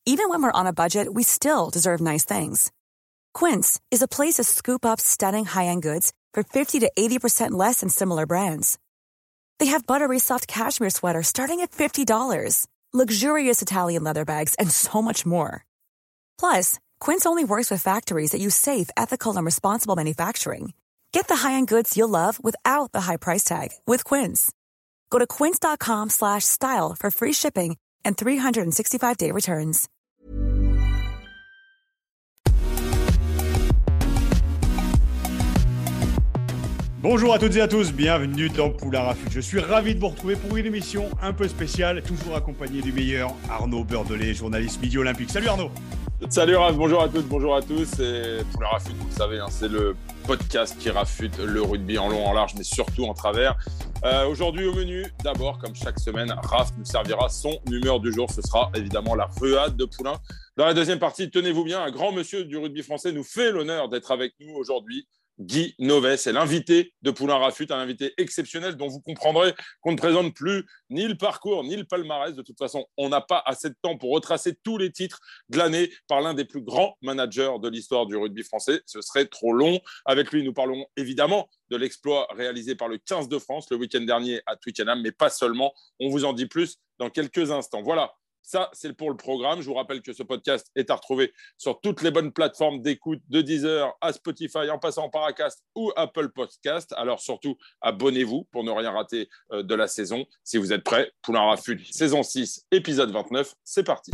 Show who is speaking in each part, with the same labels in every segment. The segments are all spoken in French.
Speaker 1: Even when we're on a budget, we still deserve nice things. Quince is a place to scoop up stunning high-end goods for 50 to 80% less than similar brands. They have buttery soft cashmere sweaters starting at $50, luxurious Italian leather bags, and so much more. Plus, Quince only works with factories that use safe, ethical, and responsible manufacturing. Get the high-end goods you'll love without the high price tag with Quince. Go to quince.com/style for free shipping and 365-day returns.
Speaker 2: Bonjour à toutes et à tous, bienvenue dans Poulain Rafut. Je suis ravi de vous retrouver pour une émission un peu spéciale, toujours accompagné du meilleur Arnaud Beurdelet, journaliste Midi Olympique. Salut Arnaud.
Speaker 3: Salut Raph, bonjour à toutes, bonjour à tous. Et Poulain Rafut, vous le savez, c'est le podcast qui rafute le rugby en long, en large, mais surtout en travers. Aujourd'hui au menu, d'abord, comme chaque semaine, Raph nous servira son humeur du jour. Ce sera évidemment la ruade de Poulain. Dans la deuxième partie, tenez-vous bien, un grand monsieur du rugby français nous fait l'honneur d'être avec nous aujourd'hui. Guy Novès est l'invité de Poulain Rafut, un invité exceptionnel dont vous comprendrez qu'on ne présente plus ni le parcours ni le palmarès. De toute façon, on n'a pas assez de temps pour retracer tous les titres de l'année par l'un des plus grands managers de l'histoire du rugby français. Ce serait trop long. Avec lui, nous parlons évidemment de l'exploit réalisé par le 15 de France le week-end dernier à Twickenham, mais pas seulement. On vous en dit plus dans quelques instants. Voilà. Ça, c'est pour le programme. Je vous rappelle que ce podcast est à retrouver sur toutes les bonnes plateformes d'écoute, de Deezer à Spotify, en passant par Acast ou Apple Podcast. Alors surtout, abonnez-vous pour ne rien rater de la saison. Si vous êtes prêts, Poulain Rafut, saison 6, épisode 29, c'est parti.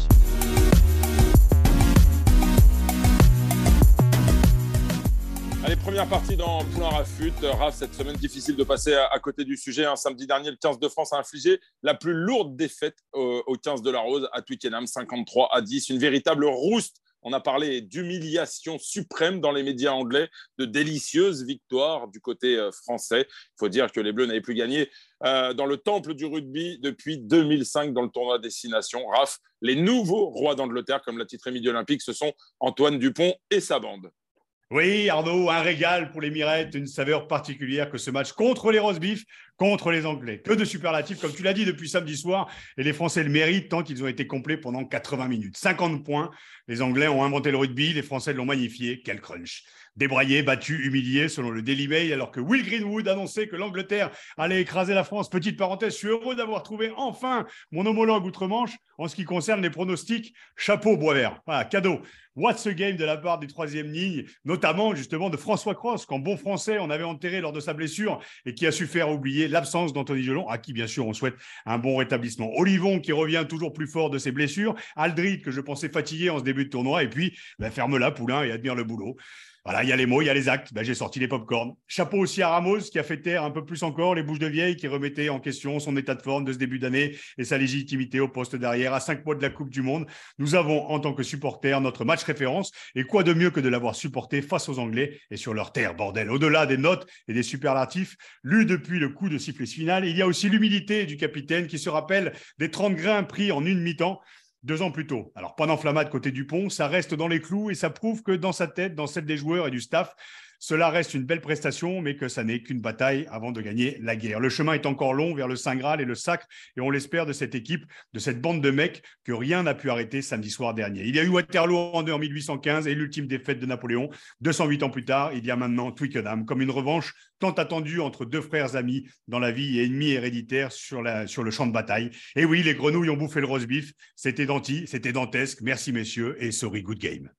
Speaker 3: Allez, première partie dans Poulain Rafut. Raph, cette semaine, difficile de passer à côté du sujet. Samedi dernier, le 15 de France a infligé la plus lourde défaite au 15 de la Rose à Twickenham, 53-10. Une véritable rouste. On a parlé d'humiliation suprême dans les médias anglais, de délicieuses victoires du côté français. Il faut dire que les Bleus n'avaient plus gagné dans le temple du rugby depuis 2005 dans le tournoi Destination. Raph, les nouveaux rois d'Angleterre, comme l'a titré Midi Olympique, ce sont Antoine Dupont et sa bande.
Speaker 2: Oui, Arnaud, un régal pour les mirettes, une saveur particulière que ce match contre les roast-beef, contre les Anglais. Que de superlatifs, comme tu l'as dit, depuis samedi soir. Et les Français le méritent tant qu'ils ont été complets pendant 80 minutes. 50 points. Les Anglais ont inventé le rugby, les Français l'ont magnifié. Quel crunch. Débraillé, battu, humilié, selon le Daily Mail, alors que Will Greenwood annonçait que l'Angleterre allait écraser la France. Petite parenthèse, je suis heureux d'avoir trouvé enfin mon homologue outre-Manche en ce qui concerne les pronostics. Chapeau, Boisvert. Voilà, cadeau. What's a game de la part du troisième ligne, notamment justement de François Cros, qu'en bon français on avait enterré lors de sa blessure et qui a su faire oublier l'absence d'Anthony Gelon, à qui bien sûr on souhaite un bon rétablissement. Olivon qui revient toujours plus fort de ses blessures, Aldrit que je pensais fatigué en ce début de tournoi, et puis ferme-la Poulain et admire le boulot. Voilà, il y a les mots, il y a les actes. J'ai sorti les pop-corns. Chapeau aussi à Ramos qui a fait taire un peu plus encore les bouches de vieille, qui remettait en question son état de forme de ce début d'année et sa légitimité au poste d'arrière à 5 mois de la Coupe du Monde. Nous avons, en tant que supporters, notre match référence. Et quoi de mieux que de l'avoir supporté face aux Anglais et sur leur terre, bordel. Au-delà des notes et des superlatifs lus depuis le coup de sifflet final, il y a aussi l'humilité du capitaine qui se rappelle des 30 grains pris en une mi-temps 2 ans plus tôt. Alors, pas d'enflammade côté Dupont, ça reste dans les clous et ça prouve que dans sa tête, dans celle des joueurs et du staff, cela reste une belle prestation, mais que ça n'est qu'une bataille avant de gagner la guerre. Le chemin est encore long vers le Saint Graal et le sacre, et on l'espère de cette équipe, de cette bande de mecs que rien n'a pu arrêter samedi soir dernier. Il y a eu Waterloo en 1815 et l'ultime défaite de Napoléon. 208 ans plus tard, il y a maintenant Twickenham, comme une revanche tant attendue entre deux frères amis dans la vie et ennemis héréditaires sur le champ de bataille. Et oui, les grenouilles ont bouffé le roast beef. C'était c'était dantesque. Merci messieurs et sorry, good game.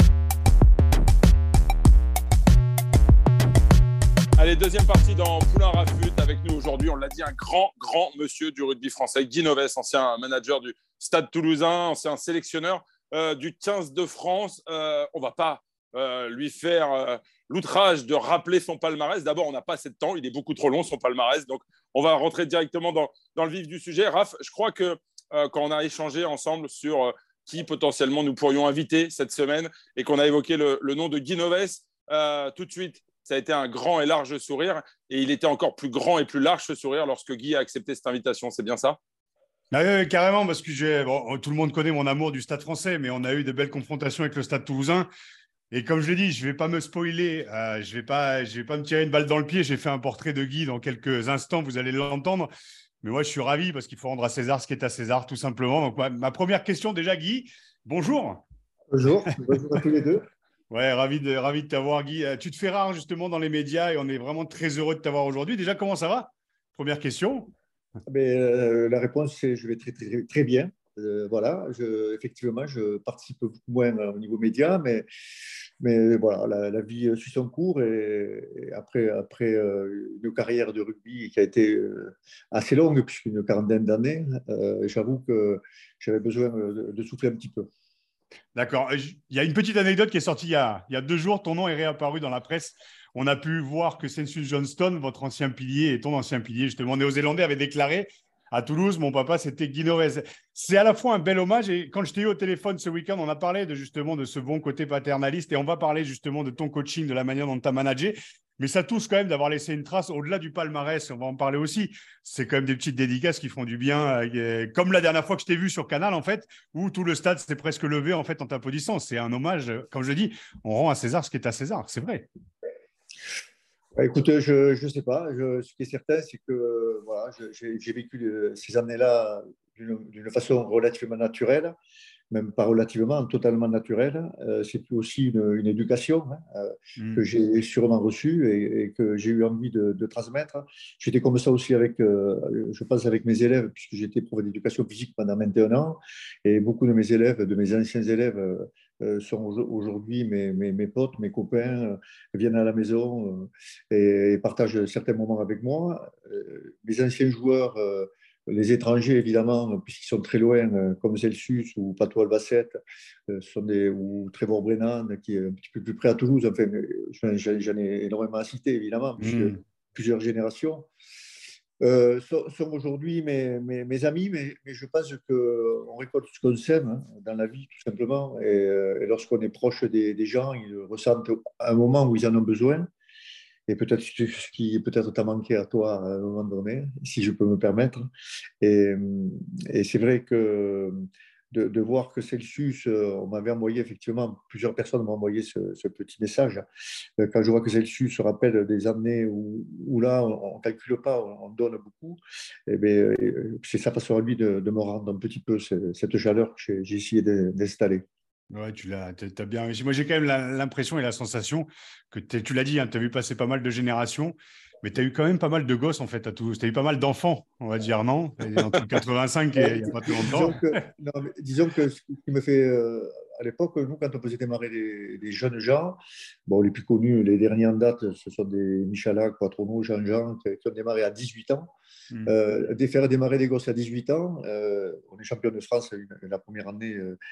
Speaker 3: Allez, deuxième partie dans Poulain Rafut. Avec nous aujourd'hui, on l'a dit, un grand monsieur du rugby français, Guy Novès, ancien manager du Stade Toulousain, ancien sélectionneur du 15 de France. On ne va pas lui faire l'outrage de rappeler son palmarès. D'abord, on n'a pas assez de temps, il est beaucoup trop long son palmarès. Donc, on va rentrer directement dans le vif du sujet. Raph, je crois que quand on a échangé ensemble sur qui potentiellement nous pourrions inviter cette semaine et qu'on a évoqué le nom de Guy Novès, tout de suite, ça a été un grand et large sourire, et il était encore plus grand et plus large ce sourire lorsque Guy a accepté cette invitation. C'est bien ça ?
Speaker 2: Oui, carrément, parce que tout le monde connaît mon amour du Stade français, mais on a eu de belles confrontations avec le Stade toulousain. Et comme je l'ai dit, je ne vais pas me spoiler, je vais pas me tirer une balle dans le pied. J'ai fait un portrait de Guy dans quelques instants, vous allez l'entendre. Mais moi, je suis ravi parce qu'il faut rendre à César ce qui est à César, tout simplement. Donc, ma première question déjà, Guy, Bonjour.
Speaker 4: Bonjour à tous les deux.
Speaker 2: Ouais, ravi de t'avoir, Guy. Tu te fais rare justement dans les médias et on est vraiment très heureux de t'avoir aujourd'hui. Déjà, comment ça va? Première question.
Speaker 4: Mais, la réponse, c'est je vais très bien. Voilà, effectivement, je participe beaucoup moins au niveau média, mais voilà, la vie suit son cours et après une carrière de rugby qui a été assez longue, puisqu'une quarantaine d'années, j'avoue que j'avais besoin de souffler un petit peu.
Speaker 2: D'accord. Il y a une petite anecdote qui est sortie il y a 2 jours. Ton nom est réapparu dans la presse. On a pu voir que Sensu Johnston, votre ancien pilier et ton ancien pilier, justement néo-zélandais, avait déclaré à Toulouse, mon papa, c'était Guy Norez. C'est à la fois un bel hommage. Et quand je t'ai eu au téléphone ce week-end, on a parlé justement de ce bon côté paternaliste et on va parler justement de ton coaching, de la manière dont tu as managé. Mais ça touche quand même d'avoir laissé une trace au-delà du palmarès. On va en parler aussi. C'est quand même des petites dédicaces qui font du bien. Comme la dernière fois que je t'ai vu sur Canal, en fait, où tout le stade s'est presque levé en fait en t'applaudissant. C'est un hommage. Comme je dis, on rend à César ce qui est à César. C'est vrai.
Speaker 4: Bah, écoute, je ne sais pas. Ce qui est certain, c'est que voilà, j'ai vécu ces années-là d'une façon relativement naturelle, même pas relativement, totalement naturelle. C'est aussi une éducation, hein, que j'ai sûrement reçue et que j'ai eu envie de transmettre. J'étais comme ça aussi je pense, avec mes élèves, puisque j'étais prof d'éducation physique pendant 21 ans. Et beaucoup de mes élèves, de mes anciens élèves, sont aujourd'hui mes potes, mes copains, viennent à la maison et partagent certains moments avec moi. Mes anciens joueurs, les étrangers, évidemment, puisqu'ils sont très loin, comme Celsius ou Pato Albacete, ou Trevor Brennan, qui est un petit peu plus près à Toulouse. Enfin, j'en ai énormément à citer, évidemment, puisque plusieurs générations sont aujourd'hui mes amis, mais je pense qu'on récolte ce qu'on sème, hein, dans la vie, tout simplement. Et lorsqu'on est proche des gens, ils ressentent un moment où ils en ont besoin. Et peut-être ce qui peut-être t'a manqué à toi à un moment donné, si je peux me permettre. Et, et c'est vrai que de voir que Celsius, on m'avait envoyé effectivement, plusieurs personnes m'ont envoyé ce petit message. Quand je vois que Celsius se rappelle des années où là, on ne calcule pas, on donne beaucoup, et bien, c'est sa façon à lui de me rendre un petit peu cette chaleur que j'ai essayé d'installer.
Speaker 2: Ouais, t'as bien réussi. Moi, j'ai quand même l'impression et la sensation que tu l'as dit, hein, tu as vu passer pas mal de générations, mais tu as eu quand même pas mal de gosses en fait à Toulouse. Tu as eu pas mal d'enfants, on va dire, non? Entre le 85 et il n'y a pas très longtemps.
Speaker 4: Disons que ce qui me fait, à l'époque, nous, quand on faisait démarrer des jeunes gens, bon, les plus connus, les derniers en date, ce sont des Michalak, Quattrono, Jean-Jean, qui ont démarré à 18 ans. Faire démarrer des gosses à 18 ans, on est champion de France la première année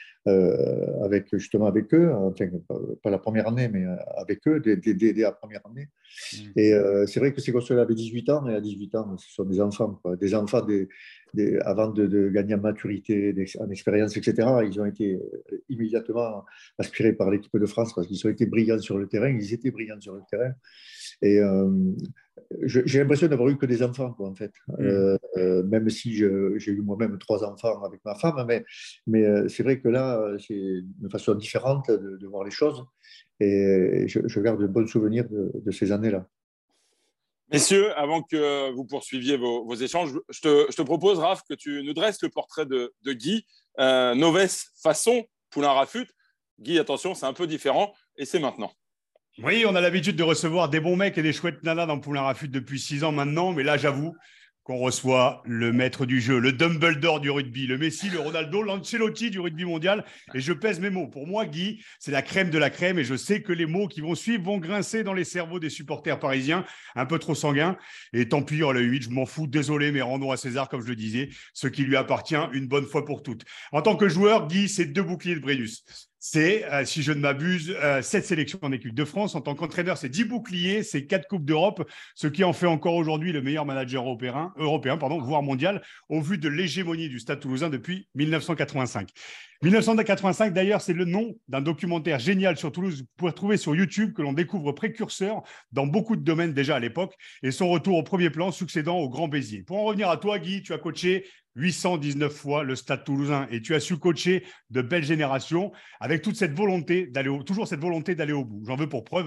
Speaker 4: justement avec eux, enfin, pas la première année, mais avec eux, dès la première année. Et c'est vrai que ces gosses-là avaient 18 ans, et à 18 ans, ce sont des enfants, quoi. Des enfants avant de gagner en maturité, en expérience, etc. Ils ont été immédiatement aspirés par l'équipe de France parce qu'ils ont été brillants sur le terrain, ils étaient brillants sur le terrain. Et j'ai l'impression d'avoir eu que des enfants, quoi, en fait. Même si j'ai eu moi-même 3 enfants avec ma femme, mais c'est vrai que là, c'est une façon différente de voir les choses. Et je garde de bons souvenirs de ces années-là.
Speaker 3: Messieurs, avant que vous poursuiviez vos échanges, je te propose, Raph, que tu nous dresses le portrait de Guy. Noves façon Poulain Rafut. Guy, attention, c'est un peu différent et c'est maintenant.
Speaker 2: Oui, on a l'habitude de recevoir des bons mecs et des chouettes nanas dans Poulain Rafut depuis 6 ans maintenant, mais là, j'avoue qu'on reçoit le maître du jeu, le Dumbledore du rugby, le Messi, le Ronaldo, l'Ancelotti du rugby mondial. Et je pèse mes mots. Pour moi, Guy, c'est la crème de la crème. Et je sais que les mots qui vont suivre vont grincer dans les cerveaux des supporters parisiens, un peu trop sanguins. Et tant pis, le 8, je m'en fous. Désolé, mais rendons à César, comme je le disais, ce qui lui appartient une bonne fois pour toutes. En tant que joueur, Guy, c'est 2 boucliers de Brennus. C'est, si je ne m'abuse, 7 sélections en équipe de France. En tant qu'entraîneur, c'est 10 boucliers, c'est 4 Coupes d'Europe, ce qui en fait encore aujourd'hui le meilleur manager européen, voire mondial, au vu de l'hégémonie du Stade Toulousain depuis 1985. 1985, d'ailleurs, c'est le nom d'un documentaire génial sur Toulouse. Vous pouvez trouver sur YouTube, que l'on découvre précurseur dans beaucoup de domaines déjà à l'époque, et son retour au premier plan succédant au Grand Béziers. Pour en revenir à toi, Guy, tu as coaché 819 fois le Stade Toulousain et tu as su coacher de belles générations avec toute cette volonté toujours cette volonté d'aller au bout. J'en veux pour preuve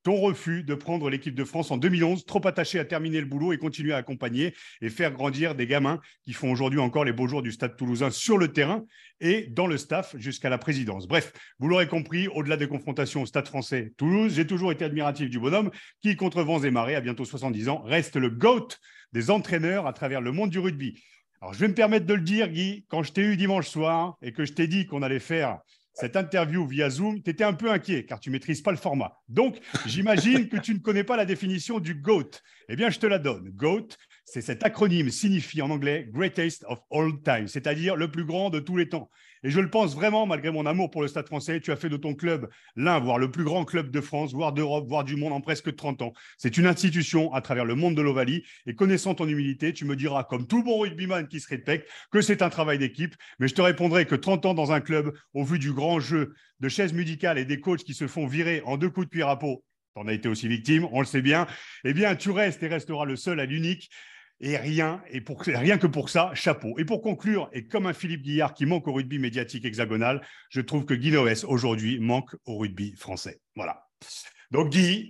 Speaker 2: ton refus de prendre l'équipe de France en 2011, trop attaché à terminer le boulot et continuer à accompagner et faire grandir des gamins qui font aujourd'hui encore les beaux jours du Stade Toulousain sur le terrain et dans le staff jusqu'à la présidence. Bref, vous l'aurez compris, au-delà des confrontations au Stade français Toulouse, j'ai toujours été admiratif du bonhomme qui, contre vents et marées, à bientôt 70 ans, reste le GOAT des entraîneurs à travers le monde du rugby. Alors, je vais me permettre de le dire, Guy, quand je t'ai eu dimanche soir et que je t'ai dit qu'on allait faire cette interview via Zoom, tu étais un peu inquiet car tu ne maîtrises pas le format. Donc, j'imagine que tu ne connais pas la définition du GOAT. Eh bien, je te la donne. GOAT, c'est cet acronyme signifie en anglais Greatest of All Time, c'est-à-dire le plus grand de tous les temps. Et je le pense vraiment, malgré mon amour pour le Stade français, tu as fait de ton club l'un, voire le plus grand club de France, voire d'Europe, voire du monde en presque 30 ans. C'est une institution à travers le monde de l'Ovalie. Et connaissant ton humilité, tu me diras, comme tout bon rugbyman qui se respecte, que c'est un travail d'équipe. Mais je te répondrai que 30 ans dans un club, au vu du grand jeu de chaises musicales et des coachs qui se font virer en 2 coups de pied à peau, t'en as été aussi victime, on le sait bien, eh bien, tu restes et resteras le seul à l'unique. Et rien que pour ça, chapeau. Et pour conclure, et comme un Philippe Guillard qui manque au rugby médiatique hexagonal, je trouve que Guy Noës, aujourd'hui, manque au rugby français. Voilà. Donc, Guy,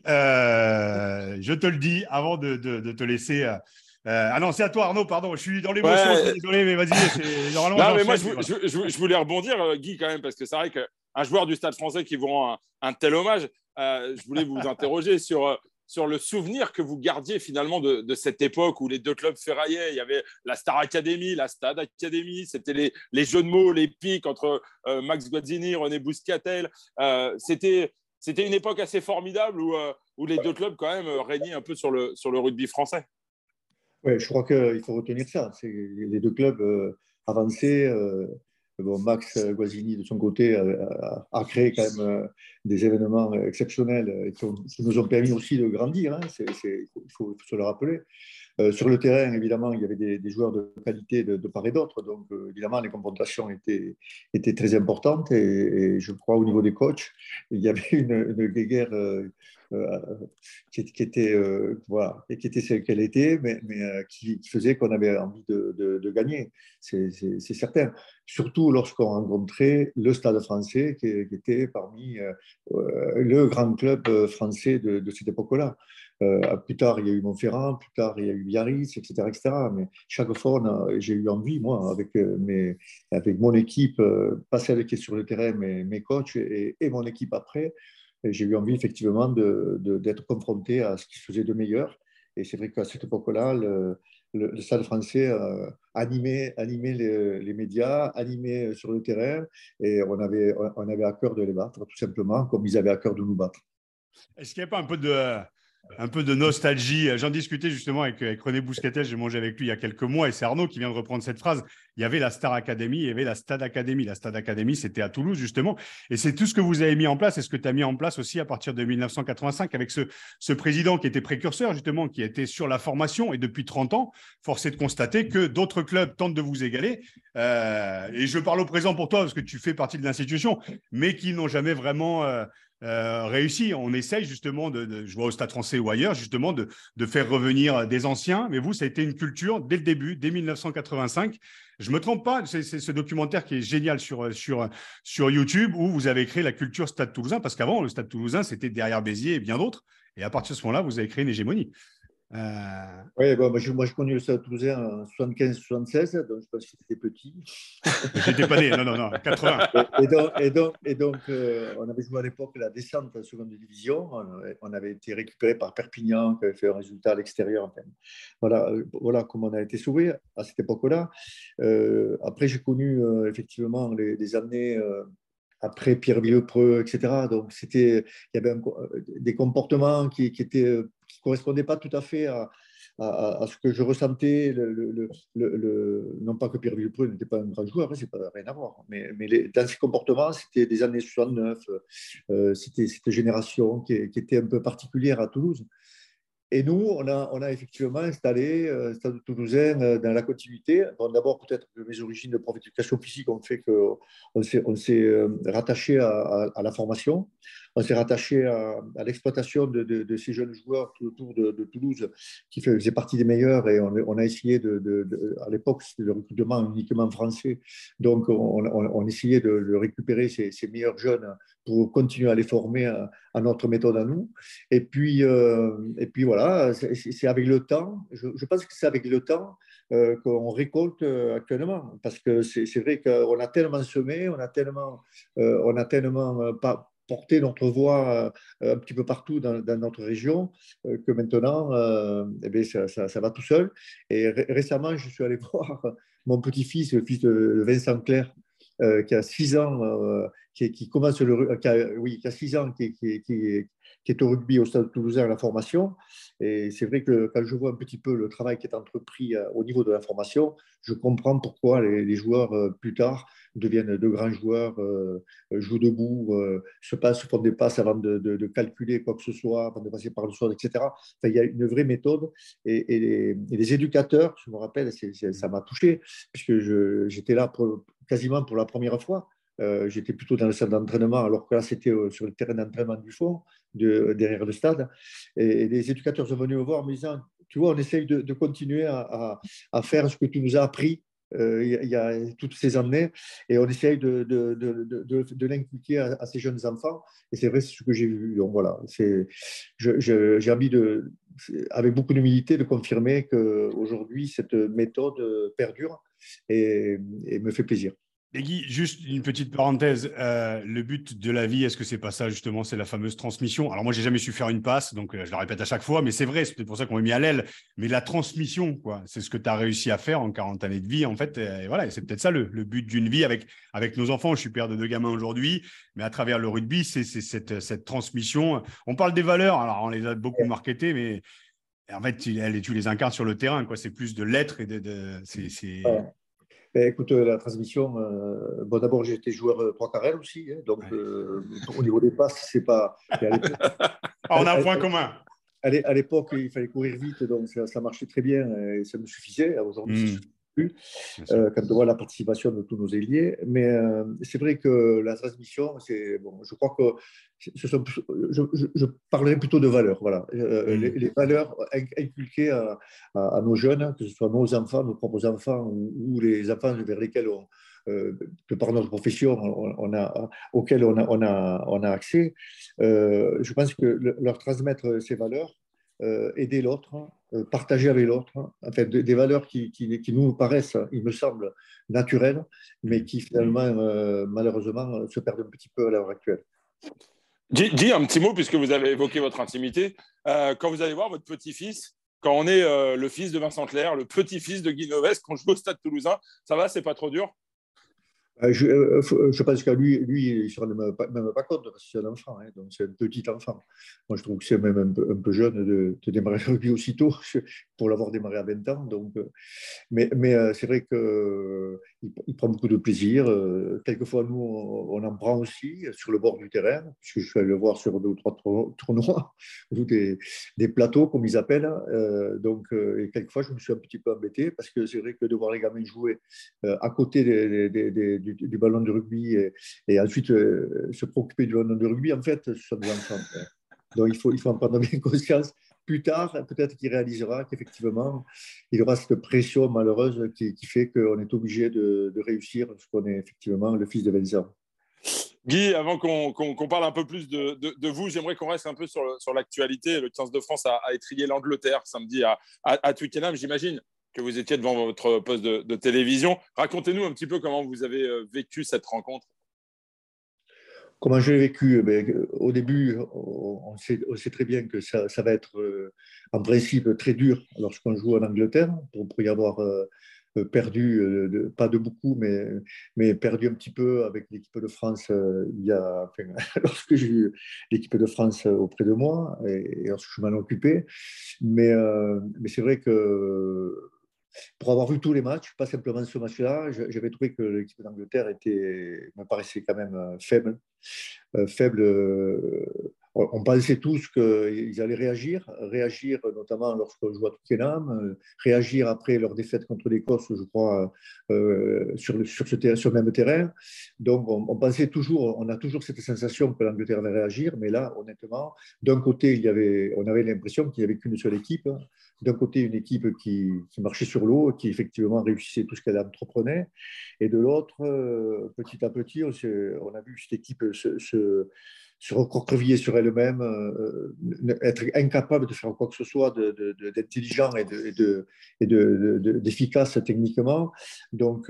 Speaker 2: je te le dis avant de te laisser. Ah non, c'est à toi, Arnaud, pardon. Je suis dans l'émotion, je suis désolé, mais vas-y. Normalement,
Speaker 3: non, mais moi,
Speaker 2: voilà.
Speaker 3: je voulais rebondir, Guy, quand même, parce que c'est vrai qu'un joueur du Stade français qui vous rend un tel hommage, je voulais vous interroger sur le souvenir que vous gardiez finalement de cette époque où les deux clubs ferraillaient. Il y avait la Star Academy, la Stade Academy, c'était les jeux de mots, les pics entre Max Guazzini, René Bouscatel. C'était une époque assez formidable où les deux clubs quand même régnaient un peu sur le rugby français.
Speaker 4: Oui, je crois qu'il faut retenir ça. C'est les deux clubs avancés. Bon, Max Guazzini, de son côté, a créé quand même des événements exceptionnels qui nous ont permis aussi de grandir. Hein. Il faut se le rappeler. Sur le terrain, évidemment, il y avait des joueurs de qualité de part et d'autre. Donc, évidemment, les confrontations étaient très importantes. Et je crois, au niveau des coachs, il y avait une guéguerre qui était, voilà, et qui était celle qu'elle était, mais qui faisait qu'on avait envie de gagner. C'est certain. Surtout lorsqu'on rencontrait le Stade français, qui était parmi le grand club français de cette époque-là. Plus tard, il y a eu Montferrand, plus tard, il y a eu Biarritz, etc., etc. Mais chaque fois, j'ai eu envie, moi, avec mon équipe, pas celle qui est sur le terrain, mais mes coachs et mon équipe après, et j'ai eu envie, effectivement, d'être confronté à ce qui se faisait de meilleur. Et c'est vrai qu'à cette époque-là, le Stade français animait les médias, animait sur le terrain, et on avait à cœur de les battre, tout simplement, comme ils avaient à cœur de nous battre.
Speaker 2: Est-ce qu'il n'y a pas un peu de nostalgie? J'en discutais justement avec René Bouscatel, j'ai mangé avec lui il y a quelques mois, et c'est Arnaud qui vient de reprendre cette phrase. Il y avait la Star Academy, il y avait la Stade Academy. La Stade Academy, c'était à Toulouse, justement. Et c'est tout ce que vous avez mis en place, et ce que tu as mis en place aussi à partir de 1985 avec ce président qui était précurseur, justement, qui était sur la formation. Et depuis 30 ans, force est de constater que d'autres clubs tentent de vous égaler. Et je parle au présent pour toi, parce que tu fais partie de l'institution, mais qui n'ont jamais vraiment réussi. On essaye justement, je vois au Stade français ou ailleurs, justement de faire revenir des anciens. Mais vous, ça a été une culture dès le début, dès 1985. Je ne me trompe pas, c'est ce documentaire qui est génial sur YouTube où vous avez créé la culture Stade Toulousain, parce qu'avant, le Stade Toulousain, c'était derrière Béziers et bien d'autres. Et à partir de ce moment-là, vous avez créé une hégémonie.
Speaker 4: Oui, bon, moi, j'ai connu le Stade Toulousain en 75-76, donc je pense que c'était petit.
Speaker 2: Je n'étais pas né, non, 80.
Speaker 4: Et donc on avait joué à l'époque la descente en seconde division. On avait été récupéré par Perpignan, qui avait fait un résultat à l'extérieur. Enfin, voilà comment on a été sauvé à cette époque-là. Après, j'ai connu effectivement les années après Pierre Villepreux, etc. Donc, il y avait des comportements qui correspondaient pas tout à fait à ce que je ressentais. Non pas que Pierre Villepreux n'était pas un grand joueur, c'est pas rien à voir. Mais dans ces comportements, c'était des années 69. C'était cette génération qui était un peu particulière à Toulouse. Et nous, on a effectivement installé Stade Toulousain dans la continuité. Bon, d'abord, peut-être que mes origines de prof d'éducation physique ont fait qu'on s'est rattaché à la formation. on s'est rattaché à l'exploitation de ces jeunes joueurs tout autour de Toulouse qui faisaient partie des meilleurs et on a essayé à l'époque, c'était le recrutement uniquement français. Donc, on essayait de récupérer ces meilleurs jeunes pour continuer à les former à notre méthode à nous. Et puis voilà, c'est avec le temps, je pense que c'est avec le temps qu'on récolte actuellement. Parce que c'est vrai qu'on a tellement semé, on a tellement pas porté notre voix un petit peu partout dans notre région que maintenant, eh bien, ça va tout seul. Et récemment, je suis allé voir mon petit-fils, le fils de Vincent Clerc, qui a 6 ans, qui commence qui a 6 ans, qui est au rugby au Stade Toulousain à la formation. Et c'est vrai que quand je vois un petit peu le travail qui est entrepris au niveau de la formation, je comprends pourquoi les joueurs, plus tard, deviennent de grands joueurs, jouent debout, font des passes avant de calculer quoi que ce soit, avant de passer par le sol, etc. Enfin, il y a une vraie méthode. Et les éducateurs, je me rappelle, ça m'a touché, puisque j'étais là quasiment pour la première fois. J'étais plutôt dans le centre d'entraînement, alors que là, c'était sur le terrain d'entraînement du fond, derrière le stade. Et les éducateurs sont venus me voir en me disant, tu vois, on essaye de continuer à faire ce que tu nous as appris il y a toutes ces années, et on essaye de l'inculquer à ces jeunes enfants. Et c'est vrai, c'est ce que j'ai vu. Donc voilà, j'ai envie avec beaucoup d'humilité, de confirmer qu'aujourd'hui, cette méthode perdure et me fait plaisir.
Speaker 2: Et Guy, juste une petite parenthèse. Le but de la vie, est-ce que c'est pas ça justement? C'est la fameuse transmission. Alors moi, j'ai jamais su faire une passe, donc je le répète à chaque fois, mais c'est vrai, c'est peut-être pour ça qu'on m'a mis à l'aile. Mais la transmission, quoi, c'est ce que tu as réussi à faire en 40 années de vie, en fait. Et voilà, et c'est peut-être ça le but d'une vie avec nos enfants. Je suis père de 2 gamins aujourd'hui, mais à travers le rugby, c'est cette transmission. On parle des valeurs, alors on les a beaucoup marketées, mais en fait, tu les incarnes sur le terrain, quoi. C'est plus de l'être et
Speaker 4: Ouais. Ben, écoute, la transmission, bon, d'abord, j'étais joueur 3 carrels aussi, hein, donc
Speaker 2: Ouais.
Speaker 4: au niveau des passes, c'est pas. Et
Speaker 2: On a un
Speaker 4: à-
Speaker 2: point commun.
Speaker 4: à l'époque, il fallait courir vite, donc ça marchait très bien et ça me suffisait. Aujourd'hui, ça ne suffit plus
Speaker 2: Bien sûr.
Speaker 4: quand on voit la participation de tous nos ailiers. Mais c'est vrai que la transmission, bon, je crois que je parlerai plutôt de valeurs. Voilà. Les valeurs inculquées à nos jeunes, que ce soit nos enfants, nos propres enfants ou les enfants vers lesquels que par notre profession, auxquels on a accès. Je pense que leur transmettre ces valeurs, aider l'autre, partager avec l'autre, en fait, des valeurs qui nous paraissent, il me semble, naturelles, mais qui finalement, malheureusement, se perdent un petit peu à l'heure actuelle.
Speaker 3: Dis un petit mot, puisque vous avez évoqué votre intimité. Quand vous allez voir votre petit-fils, quand on est le fils de Vincent Clerc, le petit-fils de Guy Novès, quand je joue au Stade Toulousain, ça va, c'est pas trop dur?
Speaker 4: Je pense qu'à lui, il ne se rend même pas compte parce que c'est un enfant, hein, donc c'est un petit enfant. Moi, je trouve que c'est même un peu jeune de démarrer le rugby aussitôt pour l'avoir démarré à 20 ans. Donc, mais c'est vrai qu'il prend beaucoup de plaisir. Quelquefois, nous, on en prend aussi sur le bord du terrain, puisque je suis allé le voir sur 2 ou 3 tournois, ou des plateaux, comme ils appellent. Et quelquefois, je me suis un petit peu embêté parce que c'est vrai que de voir les gamins jouer à côté du ballon de rugby et ensuite se préoccuper du ballon de rugby, en fait, ce sont des enfants. Donc, il faut en prendre bien conscience. Plus tard, peut-être qu'il réalisera qu'effectivement, il aura cette pression malheureuse qui fait qu'on est obligé de réussir parce qu'on est effectivement le fils de Vincent.
Speaker 3: Guy, avant qu'on parle un peu plus de vous, j'aimerais qu'on reste un peu sur l'actualité. Le 15 de France a étrié l'Angleterre samedi à Twickenham. J'imagine que vous étiez devant votre poste de télévision. Racontez-nous un petit peu comment vous avez vécu cette rencontre.
Speaker 4: Comment je l'ai vécu? Au début, on sait très bien que ça va être en principe très dur lorsqu'on joue en Angleterre, pour y avoir perdu, pas de beaucoup, mais perdu un petit peu avec l'équipe de France lorsque j'ai eu l'équipe de France auprès de moi et lorsque je m'en occupais. Mais c'est vrai que pour avoir vu tous les matchs, pas simplement ce match-là, j'avais trouvé que l'équipe d'Angleterre me paraissait quand même faible on pensait tous qu'ils allaient réagir notamment lorsqu'on joue à Twickenham, réagir après leur défaite contre l'Écosse, je crois, sur le même terrain. Donc, on pensait toujours, on a toujours cette sensation que l'Angleterre allait réagir, mais là, honnêtement, d'un côté, on avait l'impression qu'il n'y avait qu'une seule équipe. D'un côté, une équipe qui marchait sur l'eau, qui effectivement réussissait tout ce qu'elle entreprenait, et de l'autre, petit à petit, on a vu cette équipe se recroqueviller sur elle-même, être incapable de faire quoi que ce soit d'intelligent et d'efficace techniquement. Donc,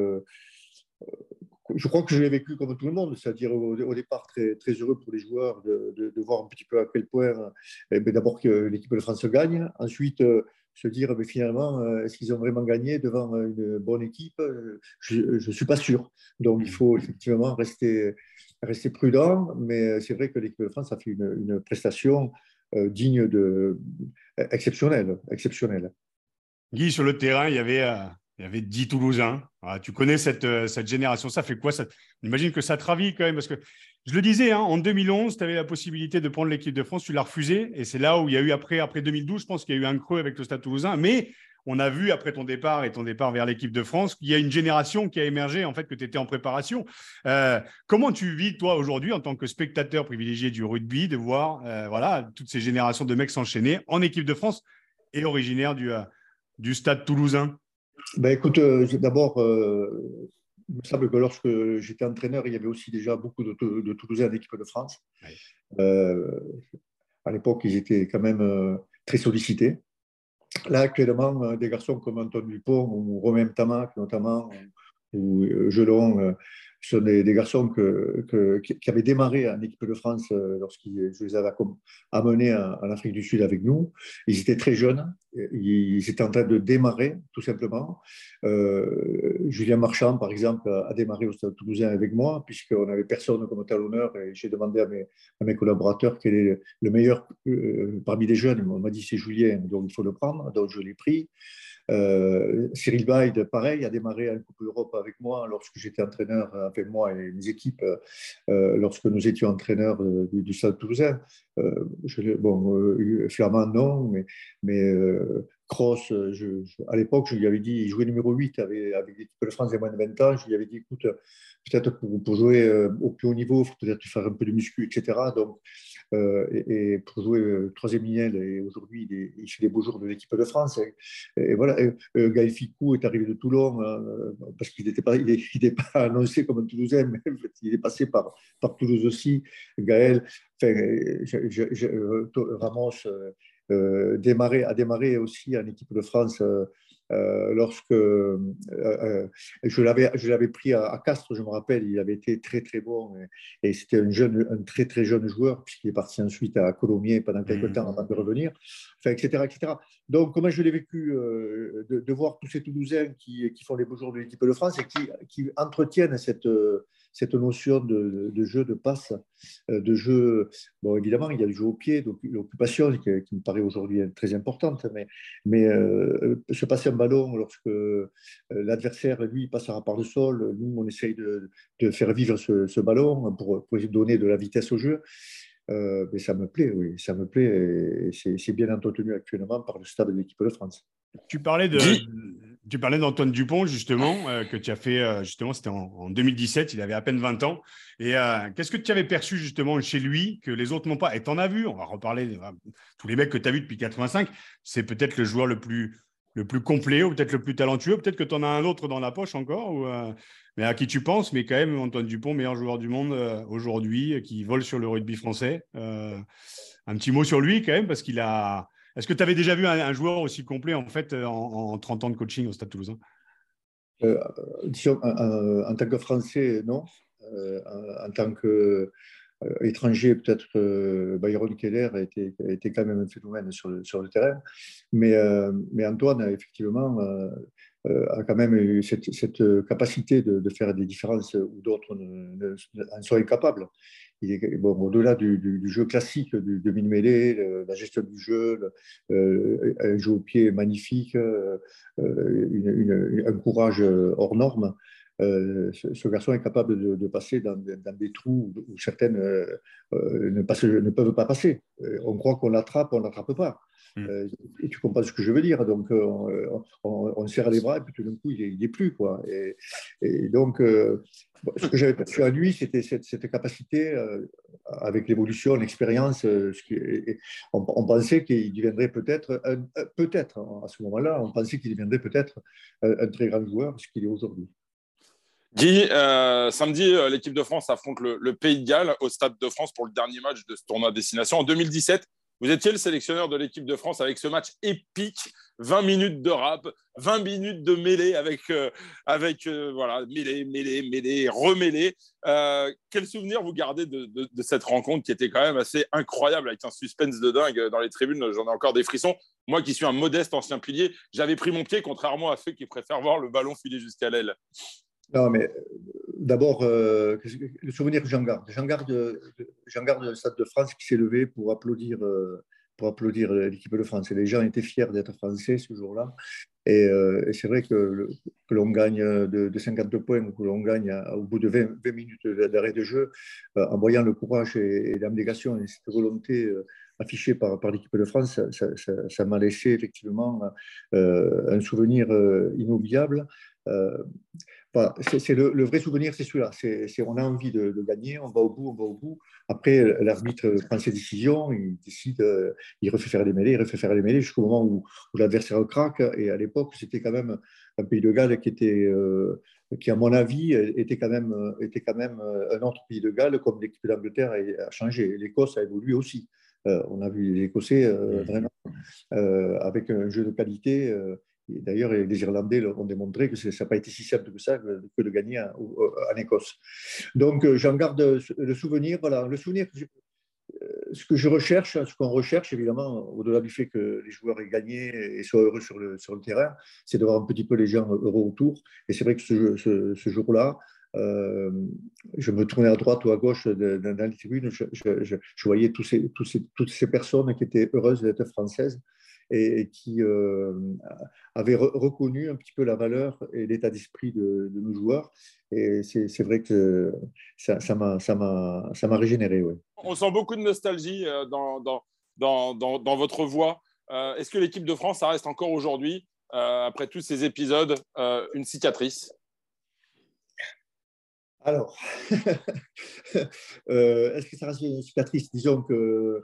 Speaker 4: je crois que je l'ai vécu comme tout le monde, c'est-à-dire au départ très, très heureux pour les joueurs de voir un petit peu à quel point, d'abord que l'équipe de France gagne, ensuite se dire mais finalement, est-ce qu'ils ont vraiment gagné devant une bonne équipe? Je ne suis pas sûr. Donc il faut effectivement rester prudent, mais c'est vrai que l'équipe de France a fait une prestation digne exceptionnelle, exceptionnelle.
Speaker 2: Guy, sur le terrain, il y avait 10 Toulousains. Ah, tu connais cette génération. Ça fait quoi ça? J'imagine que ça te ravit quand même. Parce que je le disais, hein, en 2011, tu avais la possibilité de prendre l'équipe de France. Tu l'as refusé. Et c'est là où il y a eu, après 2012, je pense qu'il y a eu un creux avec le Stade Toulousain. Mais on a vu, après ton départ et ton départ vers l'équipe de France, qu'il y a une génération qui a émergé, en fait, que tu étais en préparation. Comment tu vis, toi, aujourd'hui, en tant que spectateur privilégié du rugby, de voir voilà, toutes ces générations de mecs s'enchaîner en équipe de France et originaire du Stade Toulousain?
Speaker 4: Ben, écoute, d'abord, il me semble que lorsque j'étais entraîneur, il y avait aussi déjà beaucoup de Toulousains en équipe de France.
Speaker 2: Oui.
Speaker 4: Euh, à l'époque, ils étaient quand même très sollicités. Là, actuellement, des garçons comme Antoine Dupont ou Romain Tamac, notamment, ou Gelon, sont des garçons qui avaient démarré en équipe de France je les avais amenés en Afrique du Sud avec nous. Ils étaient très jeunes, ils étaient en train de démarrer, tout simplement. Julien Marchand, par exemple, a démarré au Stade Toulousain avec moi, puisqu'on n'avait personne comme talonneur, et j'ai demandé à mes collaborateurs quel est le meilleur parmi les jeunes. On m'a dit c'est Julien, donc il faut le prendre, donc je l'ai pris. Cyril Baïd, pareil, a démarré en Coupe d'Europe avec moi lorsque j'étais entraîneur, avec moi et mes équipes, lorsque nous étions entraîneurs du Stade Toulousain. Flamand, non, mais Cross, à l'époque, je lui avais dit, il jouait numéro 8 avec l'équipe de France des moins de 20 ans. Je lui avais dit, écoute, peut-être pour jouer au plus haut niveau, il faut peut-être faire un peu de muscu, etc. Donc, et pour jouer troisième ligne, et aujourd'hui, il fait des beaux jours de l'équipe de France. Et voilà, Gaël Ficou est arrivé de Toulon parce qu'il n'était pas annoncé comme un Toulousain, mais en fait, il est passé par Toulouse aussi. Gaël, Ramos a démarré aussi en équipe de France lorsque je l'avais pris à Castres, je me rappelle, il avait été très très bon et c'était un très très jeune joueur puisqu'il est parti ensuite à Colomiers pendant quelques temps avant de revenir, enfin, etc., etc. Donc comment je l'ai vécu de voir tous ces Toulousains qui font les beaux jours de l'équipe de France et qui entretiennent cette notion de jeu, de passe, de jeu. Bon, évidemment, il y a le jeu au pied, l'occupation qui me paraît aujourd'hui très importante, mais se passer un ballon lorsque l'adversaire, lui, passera par le sol, nous, on essaye de faire vivre ce ballon pour donner de la vitesse au jeu. Mais ça me plaît, oui, ça me plaît et c'est bien entretenu actuellement par le stade de l'équipe de France.
Speaker 2: Tu parlais d'Antoine Dupont, justement, que tu as fait, justement, c'était en 2017, il avait à peine 20 ans. Et qu'est-ce que tu avais perçu, justement, chez lui, que les autres n'ont pas? Et tu en as vu, on va reparler, tous les mecs que tu as vus depuis 85, c'est peut-être le joueur le plus complet, ou peut-être le plus talentueux, peut-être que tu en as un autre dans la poche encore, mais à qui tu penses, mais quand même, Antoine Dupont, meilleur joueur du monde aujourd'hui, qui vole sur le rugby français. Un petit mot sur lui, quand même, parce qu'il a... Est-ce que tu avais déjà vu un joueur aussi complet en fait en 30 ans de coaching au Stade Toulousain?
Speaker 4: Disons, en tant que Français, non. En tant qu'étranger, peut-être Byron Keller a été quand même un phénomène sur le terrain. Mais Antoine, effectivement, a quand même eu cette capacité de faire des différences où d'autres en sont incapables. Au-delà du jeu classique, du demi-mêlée, la gestion du jeu, un jeu au pied magnifique, un courage hors norme. ce garçon est capable de passer dans des trous où certaines ne peuvent pas passer. On croit qu'on l'attrape, on ne l'attrape pas. Et tu comprends ce que je veux dire. Donc, on serre les bras et puis tout d'un coup, il n'est plus, quoi. Et donc, ce que j'avais perçu à lui, c'était cette capacité, avec l'évolution, l'expérience, on pensait qu'il deviendrait peut-être, à ce moment-là, on pensait qu'il deviendrait peut-être un très grand joueur, ce qu'il est aujourd'hui.
Speaker 3: Guy, samedi, l'équipe de France affronte le Pays de Galles au Stade de France pour le dernier match de ce tournoi à destination. En 2017, vous étiez le sélectionneur de l'équipe de France avec ce match épique, 20 minutes de rap, 20 minutes de mêlée avec voilà, mêlée, remêlée. Quel souvenir vous gardez de cette rencontre qui était quand même assez incroyable, avec un suspense de dingue dans les tribunes? J'en ai encore des frissons. Moi qui suis un modeste ancien pilier, j'avais pris mon pied, contrairement à ceux qui préfèrent voir le ballon filer jusqu'à l'aile.
Speaker 4: Non, mais d'abord, le souvenir que j'en garde le Stade de France qui s'est levé pour applaudir l'équipe de France. Et les gens étaient fiers d'être français ce jour-là. Et c'est vrai que l'on gagne de 52 points, ou que l'on gagne au bout de 20 minutes d'arrêt de jeu, en voyant le courage et l'abnégation et cette volonté affichée par l'équipe de France, ça m'a laissé effectivement un souvenir inoubliable. Voilà, c'est le vrai souvenir, c'est celui-là. On a envie de gagner, on va au bout. Après, l'arbitre prend ses décisions, il décide, il refait faire les mêlées jusqu'au moment où l'adversaire craque. Et à l'époque, c'était quand même un Pays de Galles qui, à mon avis, était quand même un autre Pays de Galles, comme l'équipe d'Angleterre a changé. L'Écosse a évolué aussi. On a vu les Écossais vraiment avec un jeu de qualité. Et d'ailleurs, les Irlandais ont démontré que ça n'a pas été si simple que ça que de gagner en Écosse. Donc, j'en garde le souvenir. Voilà, le souvenir, ce qu'on recherche, évidemment, au-delà du fait que les joueurs aient gagné et soient heureux sur le terrain, c'est de voir un petit peu les gens heureux autour. Et c'est vrai que ce jour-là, je me tournais à droite ou à gauche dans les tribunes, je voyais toutes ces personnes qui étaient heureuses d'être françaises et qui avaient reconnu un petit peu la valeur et l'état d'esprit de nos joueurs. Et c'est vrai que ça m'a régénéré. Ouais.
Speaker 3: On sent beaucoup de nostalgie dans votre voix. Est-ce que l'équipe de France, ça reste encore aujourd'hui, après tous ces épisodes, une cicatrice?
Speaker 4: Alors, est-ce que ça reste une cicatrice? Disons que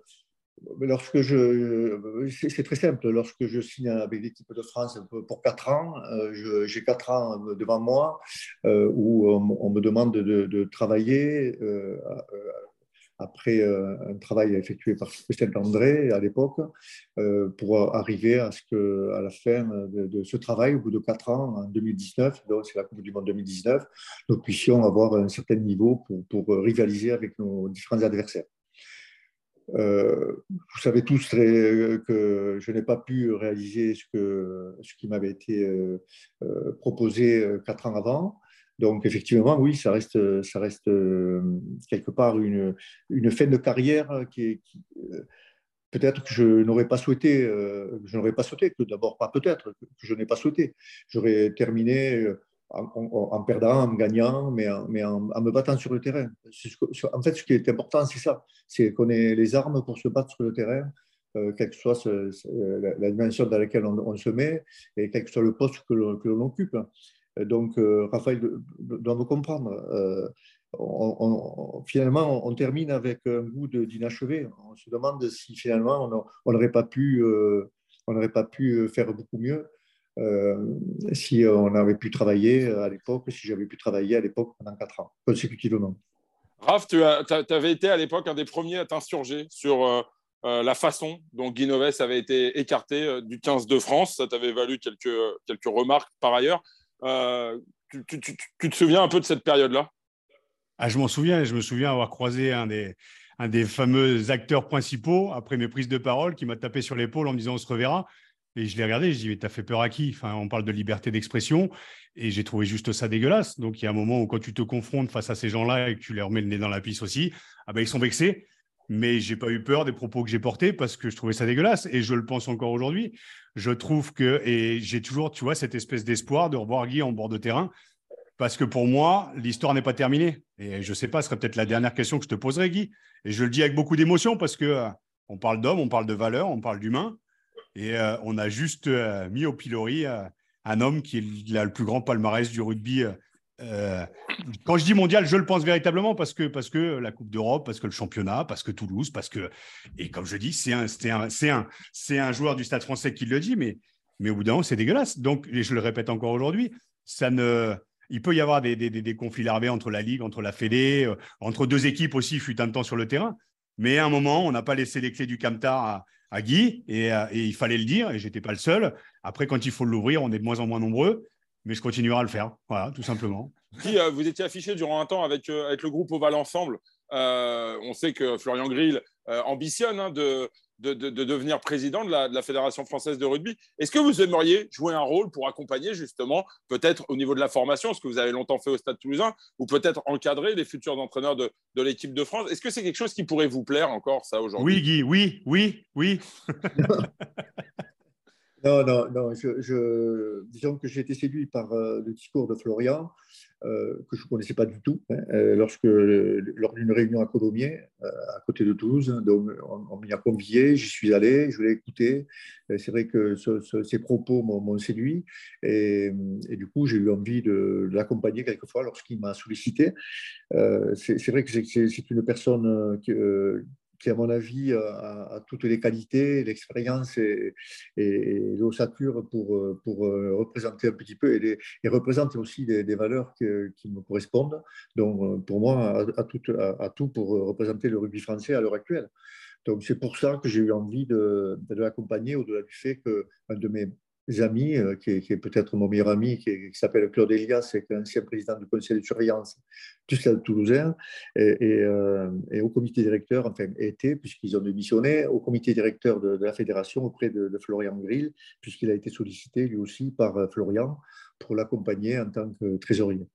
Speaker 4: c'est très simple. Lorsque je signe avec l'équipe de France pour 4 ans, j'ai 4 ans devant moi où on me demande de travailler après un travail effectué par Christian André à l'époque pour arriver à la fin de ce travail, au bout de 4 ans, en 2019, donc c'est la Coupe du Monde 2019, nous puissions avoir un certain niveau pour rivaliser avec nos différents adversaires. Vous savez tous que je n'ai pas pu réaliser ce qui m'avait été proposé 4 ans avant. Donc, effectivement, oui, ça reste quelque part une fin de carrière qui peut-être que je n'aurais pas souhaité, que d'abord pas peut-être, que je n'ai pas souhaité. J'aurais terminé en perdant, en gagnant, mais en me battant sur le terrain. En fait, ce qui est important, c'est ça. C'est qu'on ait les armes pour se battre sur le terrain, quelle que soit la dimension dans laquelle on se met et quel que soit le poste que l'on occupe. Donc, Raphaël doit me comprendre. Finalement, on termine avec un goût d'inachevé. On se demande si finalement on n'aurait pas pu faire beaucoup mieux. Si on avait pu travailler à l'époque, si j'avais pu travailler à l'époque pendant 4 ans, consécutivement.
Speaker 3: Raph, tu avais été à l'époque un des premiers à t'insurger sur la façon dont Guy Novès avait été écarté du 15 de France. Ça t'avait valu quelques remarques par ailleurs. Tu te souviens un peu de cette période-là?
Speaker 2: Je m'en souviens. Je me souviens avoir croisé un des fameux acteurs principaux après mes prises de parole qui m'a tapé sur l'épaule en me disant « on se reverra ». Et je l'ai regardé, je dis, mais t'as fait peur à qui? Enfin, on parle de liberté d'expression et j'ai trouvé juste ça dégueulasse. Donc, il y a un moment où quand tu te confrontes face à ces gens-là et que tu les remets le nez dans la pisse aussi, ils sont vexés. Mais j'ai pas eu peur des propos que j'ai portés parce que je trouvais ça dégueulasse et je le pense encore aujourd'hui. Je trouve et j'ai toujours, tu vois, cette espèce d'espoir de revoir Guy en bord de terrain parce que pour moi, l'histoire n'est pas terminée. Et je ne sais pas, ce serait peut-être la dernière question que je te poserai, Guy. Et je le dis avec beaucoup d'émotion parce que on parle d'hommes, on parle de valeurs, on parle d'humains. Et on a juste mis au pilori un homme qui a le plus grand palmarès du rugby. Euh, Quand je dis mondial, je le pense véritablement parce que la Coupe d'Europe, parce que le championnat, parce que Toulouse, parce que… Et comme je dis, c'est un joueur du Stade français qui le dit, mais au bout d'un moment, c'est dégueulasse. Donc, et je le répète encore aujourd'hui, il peut y avoir des conflits larvés entre la Ligue, entre la Fédé, entre deux équipes aussi, fut un temps sur le terrain. Mais à un moment, on n'a pas laissé les clés du Camtar à Guy et il fallait le dire et j'étais pas le seul. Après, quand il faut l'ouvrir, on est de moins en moins nombreux, mais je continuerai à le faire. Voilà, tout simplement.
Speaker 3: Guy, vous étiez affiché durant un temps avec le groupe Oval Ensemble. On sait que Florian Grill ambitionne de devenir président de la Fédération française de rugby. Est-ce que vous aimeriez jouer un rôle pour accompagner justement, peut-être au niveau de la formation, ce que vous avez longtemps fait au Stade Toulousain, ou peut-être encadrer les futurs entraîneurs de l'équipe de France? Est-ce que c'est quelque chose qui pourrait vous plaire encore, ça, aujourd'hui?
Speaker 2: Oui, Guy, oui.
Speaker 4: Non. Disons que j'ai été séduit par le discours de Florian, que je ne connaissais pas du tout, hein, lors d'une réunion à Codomiers, à côté de Toulouse. Donc, on m'y a convié, j'y suis allé, je l'ai écouté. C'est vrai que ses propos m'ont séduit. Et du coup, j'ai eu envie de l'accompagner quelquefois lorsqu'il m'a sollicité. C'est vrai que c'est une personne qui, à mon avis, a toutes les qualités, l'expérience et l'ossature pour représenter un petit peu et représenter aussi des valeurs qui me correspondent. Donc, pour moi, à tout pour représenter le rugby français à l'heure actuelle. Donc, c'est pour ça que j'ai eu envie de l'accompagner, au-delà du fait qu'un de mes amis, qui est peut-être mon meilleur ami, qui s'appelle Claude Elias, qui est l'ancien président du conseil de surveillance du Stade Toulousain, et au comité directeur, enfin était, puisqu'ils ont démissionné, au comité directeur de la fédération auprès de Florian Grill, puisqu'il a été sollicité lui aussi par Florian pour l'accompagner en tant que trésorier.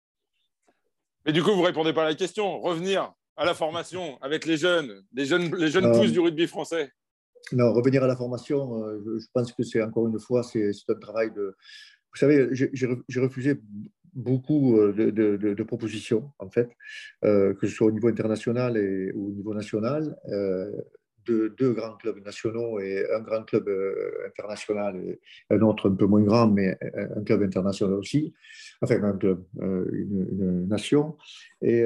Speaker 3: Mais du coup, vous ne répondez pas à la question. Revenir à la formation avec les jeunes pousses du rugby français.
Speaker 4: Non, revenir à la formation, je pense que c'est encore une fois, c'est un travail de… Vous savez, j'ai refusé beaucoup de propositions, en fait, que ce soit au niveau international ou au niveau national, de deux grands clubs nationaux et un grand club international et un autre un peu moins grand, mais un club international aussi, enfin un club, une nation. Et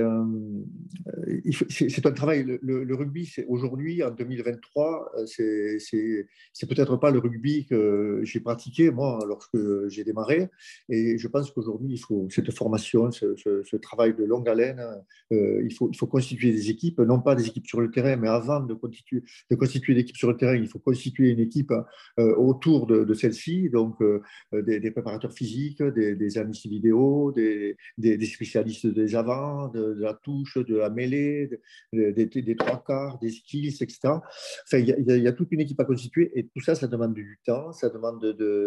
Speaker 4: c'est un travail. Le rugby, aujourd'hui, en 2023, c'est peut-être pas le rugby que j'ai pratiqué, moi, lorsque j'ai démarré. Et je pense qu'aujourd'hui, il faut cette formation, ce travail de longue haleine. Il faut constituer des équipes, non pas des équipes sur le terrain, mais avant de constituer l'équipe sur le terrain, il faut constituer une équipe autour de celle-ci, donc des préparateurs physiques, des analystes vidéo, des spécialistes des avants, de la touche, de la mêlée, des trois quarts, des skills, etc. Enfin, il y a toute une équipe à constituer et tout ça, ça demande du temps, ça demande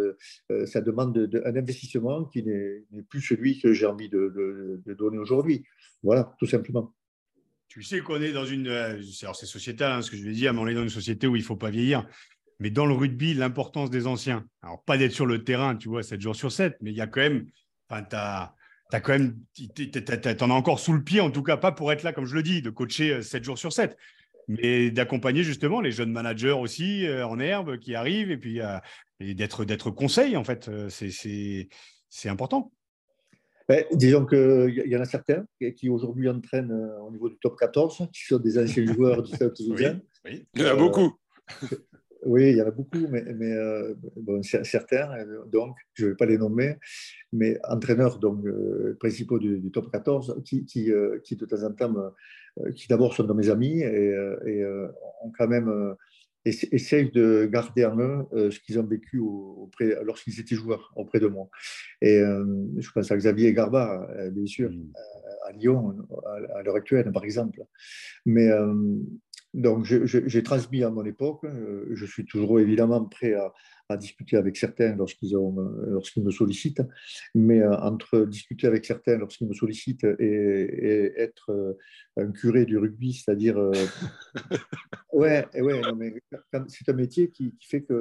Speaker 4: un investissement qui n'est plus celui que j'ai envie de donner aujourd'hui. Voilà, tout simplement.
Speaker 2: Tu sais qu'on est dans une… alors c'est sociétal, hein, ce que je vais dire, mais on est dans une société où il ne faut pas vieillir. Mais dans le rugby, l'importance des anciens. Alors, pas d'être sur le terrain, tu vois, 7 jours sur 7, mais il y a quand même… Enfin, t'en as encore sous le pied, en tout cas, pas pour être là, comme je le dis, de coacher 7 jours sur 7, mais d'accompagner justement les jeunes managers aussi en herbe qui arrivent et puis et d'être conseil, en fait. C'est important.
Speaker 4: Disons qu'il y en a certains qui aujourd'hui entraînent au niveau du top 14, qui sont des anciens joueurs du Stade Toulousain.
Speaker 2: Oui.
Speaker 3: Il y en a beaucoup.
Speaker 4: Oui, il y en a beaucoup, mais bon, certains, donc, je ne vais pas les nommer, mais entraîneurs donc, principaux du top 14 qui de temps en temps, qui d'abord sont de mes amis et ont quand même… essayent de garder en eux ce qu'ils ont vécu lorsqu'ils étaient joueurs auprès de moi. Et je pense à Xavier Garba, bien sûr, à Lyon, à l'heure actuelle, par exemple. Mais donc, j'ai transmis à mon époque. Je suis toujours évidemment prêt à discuter avec certains lorsqu'ils me sollicitent. Mais entre discuter avec certains lorsqu'ils me sollicitent et être un curé du rugby, c'est-à-dire… ouais, non, mais c'est un métier qui fait que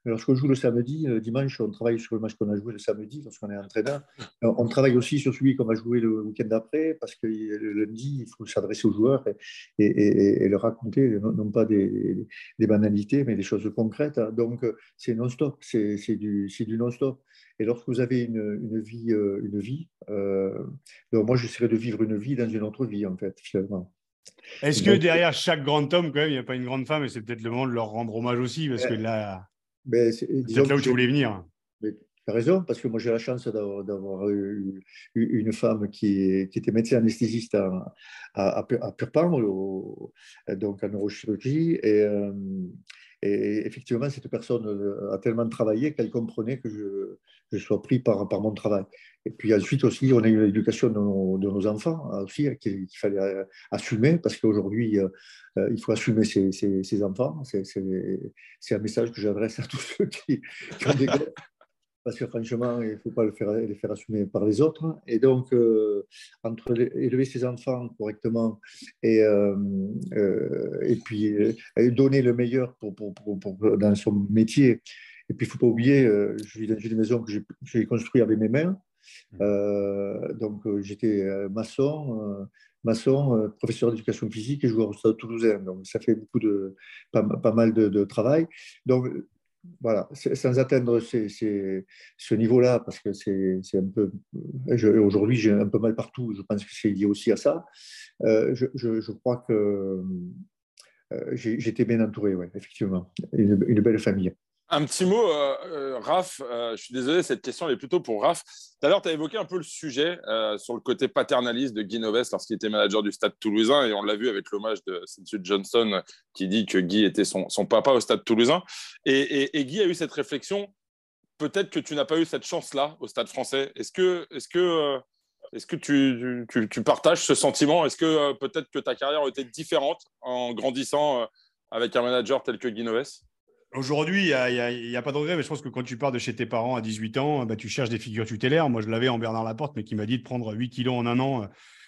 Speaker 4: Mais lorsqu'on joue le samedi, le dimanche, on travaille sur le match qu'on a joué le samedi, lorsqu'on est entraîneur. On travaille aussi sur celui qu'on va jouer le week-end d'après, parce que le lundi, il faut s'adresser aux joueurs et leur raconter, non pas des banalités, mais des choses concrètes. Donc, c'est non-stop, c'est du non-stop. Et lorsque vous avez une vie, donc moi, j'essaierai de vivre une vie dans une autre vie, en fait, finalement.
Speaker 2: Est-ce que
Speaker 4: Donc,
Speaker 2: derrière chaque grand homme, quand même, il n'y a pas une grande femme et c'est peut-être le moment de leur rendre hommage aussi parce que là, c'est peut-être
Speaker 4: disons
Speaker 2: là
Speaker 4: que
Speaker 2: où tu voulais venir.
Speaker 4: tu as raison, parce que moi j'ai la chance d'avoir eu une femme qui était médecin anesthésiste à Purpan, donc en neurochirurgie. Et effectivement, cette personne a tellement travaillé qu'elle comprenait que je sois pris par mon travail. Et puis ensuite aussi, on a eu l'éducation de nos enfants aussi, qu'il fallait assumer, parce qu'aujourd'hui, il faut assumer ses enfants. C'est un message que j'adresse à tous ceux qui ont des gosses, parce que franchement, il ne faut pas les faire assumer par les autres. Et donc, entre élever ses enfants correctement et puis donner le meilleur dans son métier. Et puis, il ne faut pas oublier, je vis dans une maison que j'ai construite avec mes mains. Donc, j'étais maçon, professeur d'éducation physique et joueur au Stade Toulousain. Donc, ça fait pas mal de travail. Donc, voilà, sans atteindre ce niveau-là, parce que c'est un peu. Aujourd'hui, j'ai un peu mal partout. Je pense que c'est lié aussi à ça. Je crois que j'étais bien entouré, ouais, effectivement. Une belle famille.
Speaker 3: Un petit mot, Raph, je suis désolé, cette question elle est plutôt pour Raph. Tout à l'heure, tu as évoqué un peu le sujet sur le côté paternaliste de Guy Novès lorsqu'il était manager du Stade Toulousain, et on l'a vu avec l'hommage de Sensui Johnson qui dit que Guy était son papa au Stade Toulousain. Et Guy a eu cette réflexion, peut-être que tu n'as pas eu cette chance-là au Stade français. Est-ce que tu partages ce sentiment? Est-ce que peut-être que ta carrière a été différente en grandissant avec un manager tel que Guy Novès?
Speaker 2: Aujourd'hui, il y a pas de regret, mais je pense que quand tu pars de chez tes parents à 18 ans, bah, tu cherches des figures tutélaires. Moi, je l'avais en Bernard Laporte, mais qui m'a dit de prendre 8 kilos en un an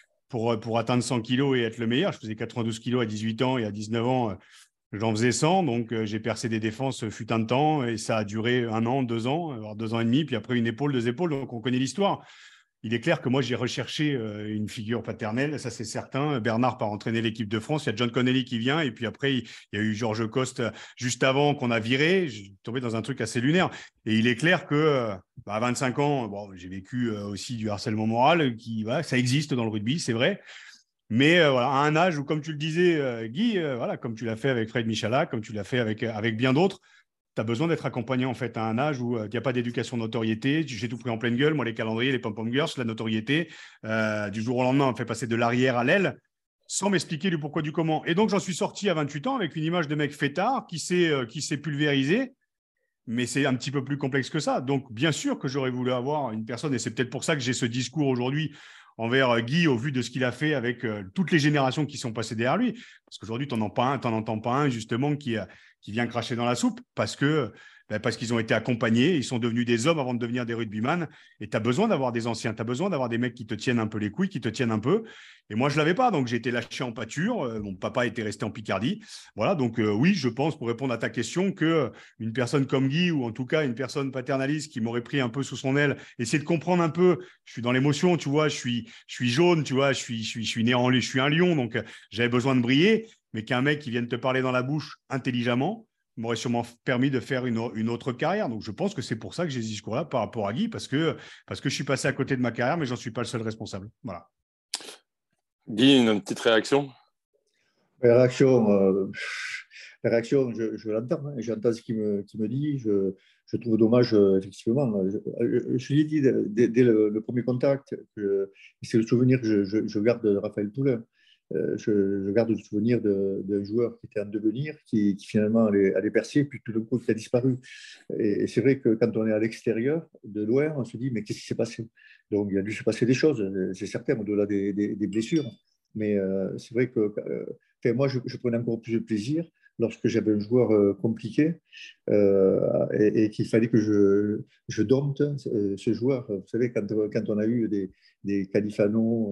Speaker 2: pour atteindre 100 kilos et être le meilleur. Je faisais 92 kilos à 18 ans et à 19 ans, j'en faisais 100. Donc, j'ai percé des défenses fut un temps et ça a duré un an, 2 ans, voire 2 ans et demi. Puis après, une épaule, 2 épaules. Donc, on connaît l'histoire. Il est clair que moi, j'ai recherché une figure paternelle, ça c'est certain. Bernard part entraîner l'équipe de France. Il y a John Connelly qui vient. Et puis après, il y a eu Georges Coste juste avant qu'on a viré. J'ai tombé dans un truc assez lunaire. Et il est clair que à 25 ans, bon, j'ai vécu aussi du harcèlement moral. Voilà, ça existe dans le rugby, c'est vrai. Mais voilà, à un âge où, comme tu le disais, Guy, voilà, comme tu l'as fait avec Fred Michalak, comme tu l'as fait avec bien d'autres, tu as besoin d'être accompagné en fait à un âge où il n'y a pas d'éducation notoriété. J'ai tout pris en pleine gueule, moi les calendriers, les pom-pom girls, la notoriété. Du jour au lendemain, on me fait passer de l'arrière à l'aile sans m'expliquer du pourquoi du comment. Et donc j'en suis sorti à 28 ans avec une image de mec fêtard qui s'est pulvérisé. Mais c'est un petit peu plus complexe que ça. Donc, bien sûr que j'aurais voulu avoir une personne, et c'est peut-être pour ça que j'ai ce discours aujourd'hui envers Guy, au vu de ce qu'il a fait avec toutes les générations qui sont passées derrière lui. Parce qu'aujourd'hui, tu n'en entends pas un, justement, qui vient cracher dans la soupe, parce qu'ils ont été accompagnés, ils sont devenus des hommes avant de devenir des rugbyman. Et tu as besoin d'avoir des anciens, tu as besoin d'avoir des mecs qui te tiennent un peu les couilles, qui te tiennent un peu. Et moi, je ne l'avais pas, donc j'ai été lâché en pâture. Mon papa était resté en Picardie. Voilà, donc oui, je pense, pour répondre à ta question, que une personne comme Guy, ou en tout cas une personne paternaliste qui m'aurait pris un peu sous son aile, essayer de comprendre un peu, je suis dans l'émotion, tu vois, je suis jaune, tu vois, je suis né je suis un lion, donc j'avais besoin de briller, mais qu'un mec qui vienne te parler dans la bouche intelligemment m'aurait sûrement permis de faire une autre carrière. Donc je pense que c'est pour ça que j'ai ce discours-là par rapport à Guy, parce que je suis passé à côté de ma carrière, mais j'en suis pas le seul responsable. Voilà.
Speaker 3: Guy, une petite réaction?
Speaker 4: La réaction, je l'entends, hein, j'entends ce qu'il me dit. Je trouve dommage, effectivement. Je l'ai dit dès le premier contact, c'est le souvenir que je garde de Raphaël Poulin. Je garde le souvenir d'un joueur qui était en devenir, qui finalement allait percer, puis tout d'un coup, qui a disparu. Et c'est vrai que quand on est à l'extérieur, de loin, on se dit, mais qu'est-ce qui s'est passé? Donc, il a dû se passer des choses, c'est certain, au-delà des blessures. Mais c'est vrai que moi, je prenais encore plus de plaisir lorsque j'avais un joueur compliqué et qu'il fallait que je dompte ce joueur. Vous savez, quand on a eu des Califano,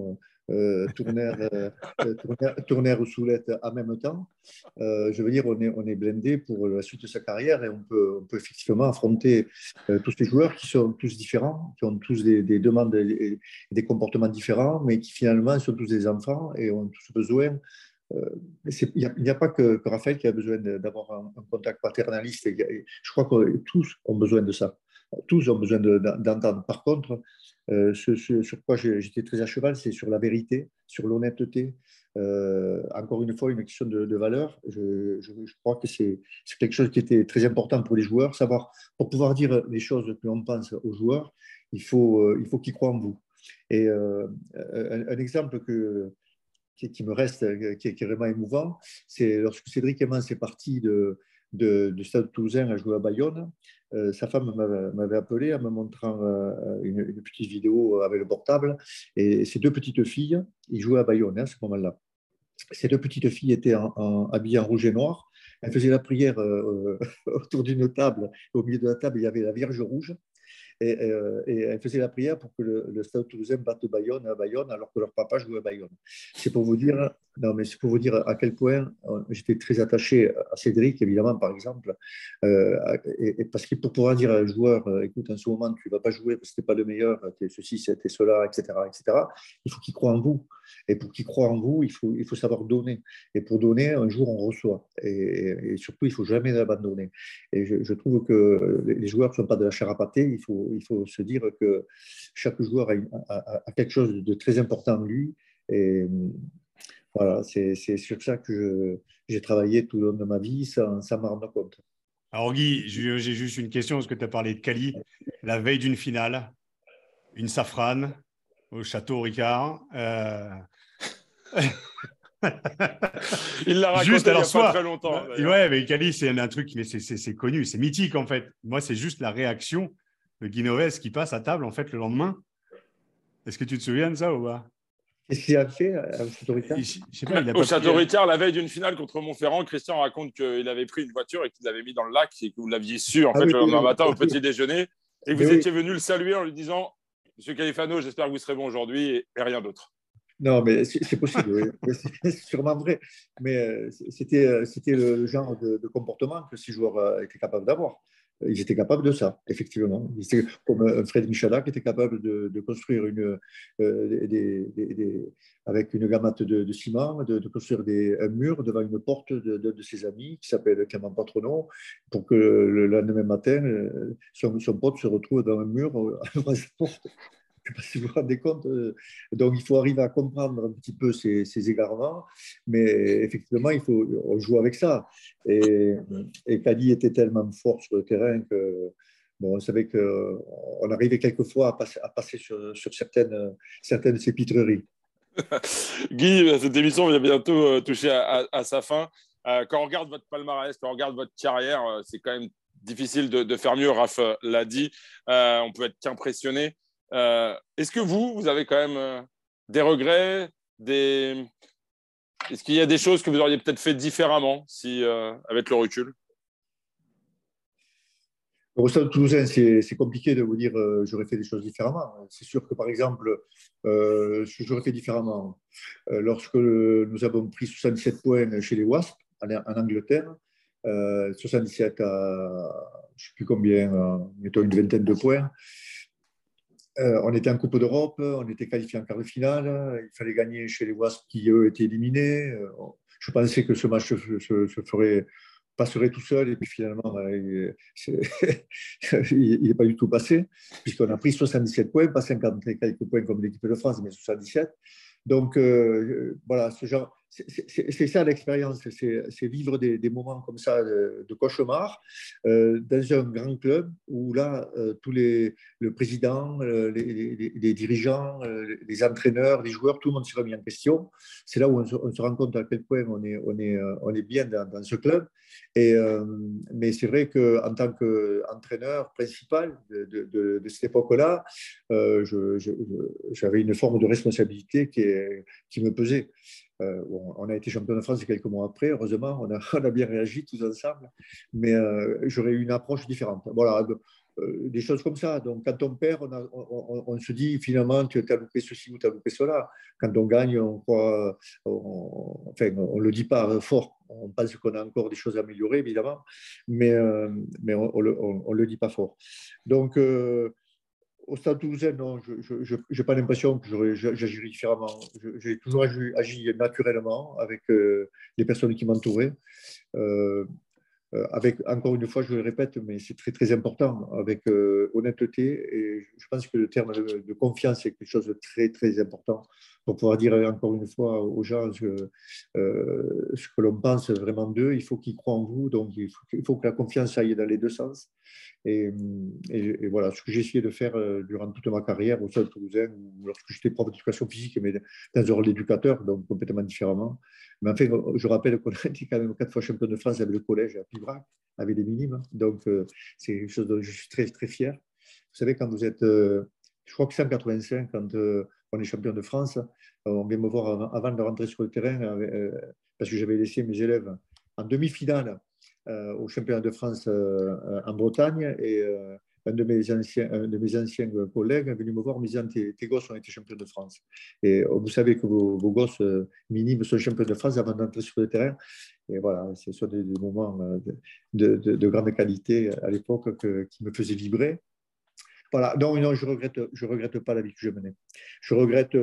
Speaker 4: Tournaire ou Soulette en même temps. Je veux dire, on est blindé pour la suite de sa carrière et on peut effectivement affronter tous ces joueurs qui sont tous différents, qui ont tous des demandes et des comportements différents, mais qui finalement sont tous des enfants et ont tous besoin. Il n'y a pas que Raphaël qui a besoin d'avoir un contact paternaliste. Je crois que tous ont besoin de ça. Tous ont besoin d'entendre. Par contre, sur quoi j'étais très à cheval, c'est sur la vérité, sur l'honnêteté. Encore une fois, une question de valeur. Je crois que c'est quelque chose qui était très important pour les joueurs. Savoir, pour pouvoir dire les choses que l'on pense aux joueurs, il faut qu'ils croient en vous. Et un exemple qui me reste, qui est vraiment émouvant, c'est lorsque Cédric Emmons est parti de Stade Toulousain à jouer à Bayonne. Sa femme m'avait appelé en me montrant une petite vidéo avec le portable. Et ces deux petites filles, ils jouaient à Bayonne à ce moment-là. Ces deux petites filles étaient habillées en rouge et noir. Elles faisaient la prière autour d'une table. Au milieu de la table, il y avait la Vierge rouge. Et elle faisait la prière pour que le Stade Toulousain batte Bayonne à Bayonne alors que leur papa jouait à Bayonne. C'est pour vous dire, non, mais c'est pour vous dire à quel point j'étais très attaché à Cédric, évidemment, par exemple, parce que pour pouvoir dire à un joueur, écoute, en ce moment, tu ne vas pas jouer parce que tu n'es pas le meilleur, tu es ceci, tu es cela, etc., etc., il faut qu'il croit en vous. Et pour qu'il croit en vous, il faut savoir donner. Et pour donner, un jour, on reçoit. Et surtout, il ne faut jamais abandonner. Et je trouve que les joueurs ne sont pas de la chair à pâté. Il faut se dire que chaque joueur a quelque chose de très important en lui. Et voilà, c'est sur ça que j'ai travaillé tout le long de ma vie sans m'en rendre compte.
Speaker 2: Alors Guy, j'ai juste une question parce que tu as parlé de Cali. La veille d'une finale, une safrane au château Ricard.
Speaker 3: Il l'a raconté
Speaker 2: juste,
Speaker 3: il n'y a pas très longtemps.
Speaker 2: Ouais, mais Cali, c'est un truc, mais c'est connu, c'est mythique en fait. Moi, c'est juste la réaction de Guinoves qui passe à table en fait le lendemain. Est-ce que tu te souviens de ça ou pas?
Speaker 4: Qu'est-ce qu'il a fait au Château Ricard?
Speaker 3: Au Château Ricard, la veille d'une finale contre Montferrand, Christian raconte qu'il avait pris une voiture et qu'il l'avait mis dans le lac et que vous l'aviez su en fait, le lendemain matin au petit déjeuner et que vous étiez venu le saluer en lui disant « Monsieur Califano, j'espère que vous serez bon aujourd'hui et rien d'autre ».
Speaker 4: Non, mais c'est possible, oui. C'est sûrement vrai. Mais c'était le genre de comportement que ces joueurs étaient capables d'avoir. Ils étaient capables de ça, effectivement. C'était comme Fred Michalak qui était capable de construire avec une gamate de ciment, de construire un mur devant une porte de ses amis qui s'appelle Clément Patronneau pour que le lendemain matin, son pote se retrouve dans un mur devant sa porte. Je ne sais pas si vous vous rendez compte. Donc, il faut arriver à comprendre un petit peu ces égarements. Mais effectivement, on joue avec ça. Et Cali était tellement fort sur le terrain que on savait qu'on arrivait quelquefois à passer sur certaines de ces pitreries.
Speaker 3: Guy, cette émission va bientôt toucher à sa fin. Quand on regarde votre palmarès, quand on regarde votre carrière, c'est quand même difficile de faire mieux. Raph l'a dit. On peut être qu'impressionné. Est-ce que vous avez quand même des regrets Est-ce qu'il y a des choses que vous auriez peut-être fait différemment avec le recul?
Speaker 4: Au Stade Toulousain, c'est compliqué de vous dire j'aurais fait des choses différemment. C'est sûr que, par exemple, ce que j'aurais fait différemment, lorsque nous avons pris 67 points chez les Wasps en Angleterre, 77 à je ne sais plus combien, mettons une vingtaine de points. On était en Coupe d'Europe, on était qualifié en quart de finale, il fallait gagner chez les Wasps qui, eux, étaient éliminés. Je pensais que ce match passerait tout seul et puis finalement, il n'est pas du tout passé, puisqu'on a pris 77 points, pas 50 et quelques points comme l'équipe de France, mais 77. Donc, voilà, c'est ça l'expérience, c'est vivre des moments comme ça de cauchemar dans un grand club où là, le président, les dirigeants, les entraîneurs, les joueurs, tout le monde se remet en question. C'est là où on se rend compte à quel point on est bien dans ce club. Mais c'est vrai qu'en tant qu'entraîneur principal de cette époque-là, j'avais une forme de responsabilité qui me pesait. On a été champion de France quelques mois après, heureusement, on a bien réagi tous ensemble, mais j'aurais eu une approche différente. Voilà, des choses comme ça. Donc, quand on perd, on se dit finalement, tu as loupé ceci ou tu as loupé cela. Quand on gagne, on croit, enfin, on ne le dit pas fort. On pense qu'on a encore des choses à améliorer, évidemment, mais on ne le dit pas fort. Donc, au Stade Toulousain, non, je n'ai pas l'impression que j'agirais différemment. J'ai toujours agi naturellement avec les personnes qui m'entouraient. Avec, encore une fois, je le répète, mais c'est très, très important, avec honnêteté. Et je pense que le terme de confiance est quelque chose de très, très important pour pouvoir dire encore une fois aux gens ce que l'on pense vraiment d'eux. Il faut qu'ils croient en vous. Donc, il faut que la confiance aille dans les deux sens. Et voilà, ce que j'ai essayé de faire durant toute ma carrière au Stade Toulousain, ou lorsque j'étais prof d'éducation physique, mais dans un rôle d'éducateur, donc complètement différemment. Mais en fait, je rappelle qu'on a été quand même 4 fois champion de France avec le collège à Pibrac, avec des minimes. Donc, c'est quelque chose dont je suis très, très fier. Vous savez, quand vous êtes, je crois que c'est en 85, quand on est champion de France, on vient me voir avant de rentrer sur le terrain, parce que j'avais laissé mes élèves en demi-finale au championnat de France en Bretagne. Et un de mes anciens collègues est venu me voir en me disant tes gosses ont été champions de France. Et vous savez que vos gosses minimes sont champions de France avant d'entrer sur le terrain. Et voilà, ce sont des moments de grande qualité à l'époque qui me faisaient vibrer. Voilà, non, je regrette pas la vie que je menais. Je regrette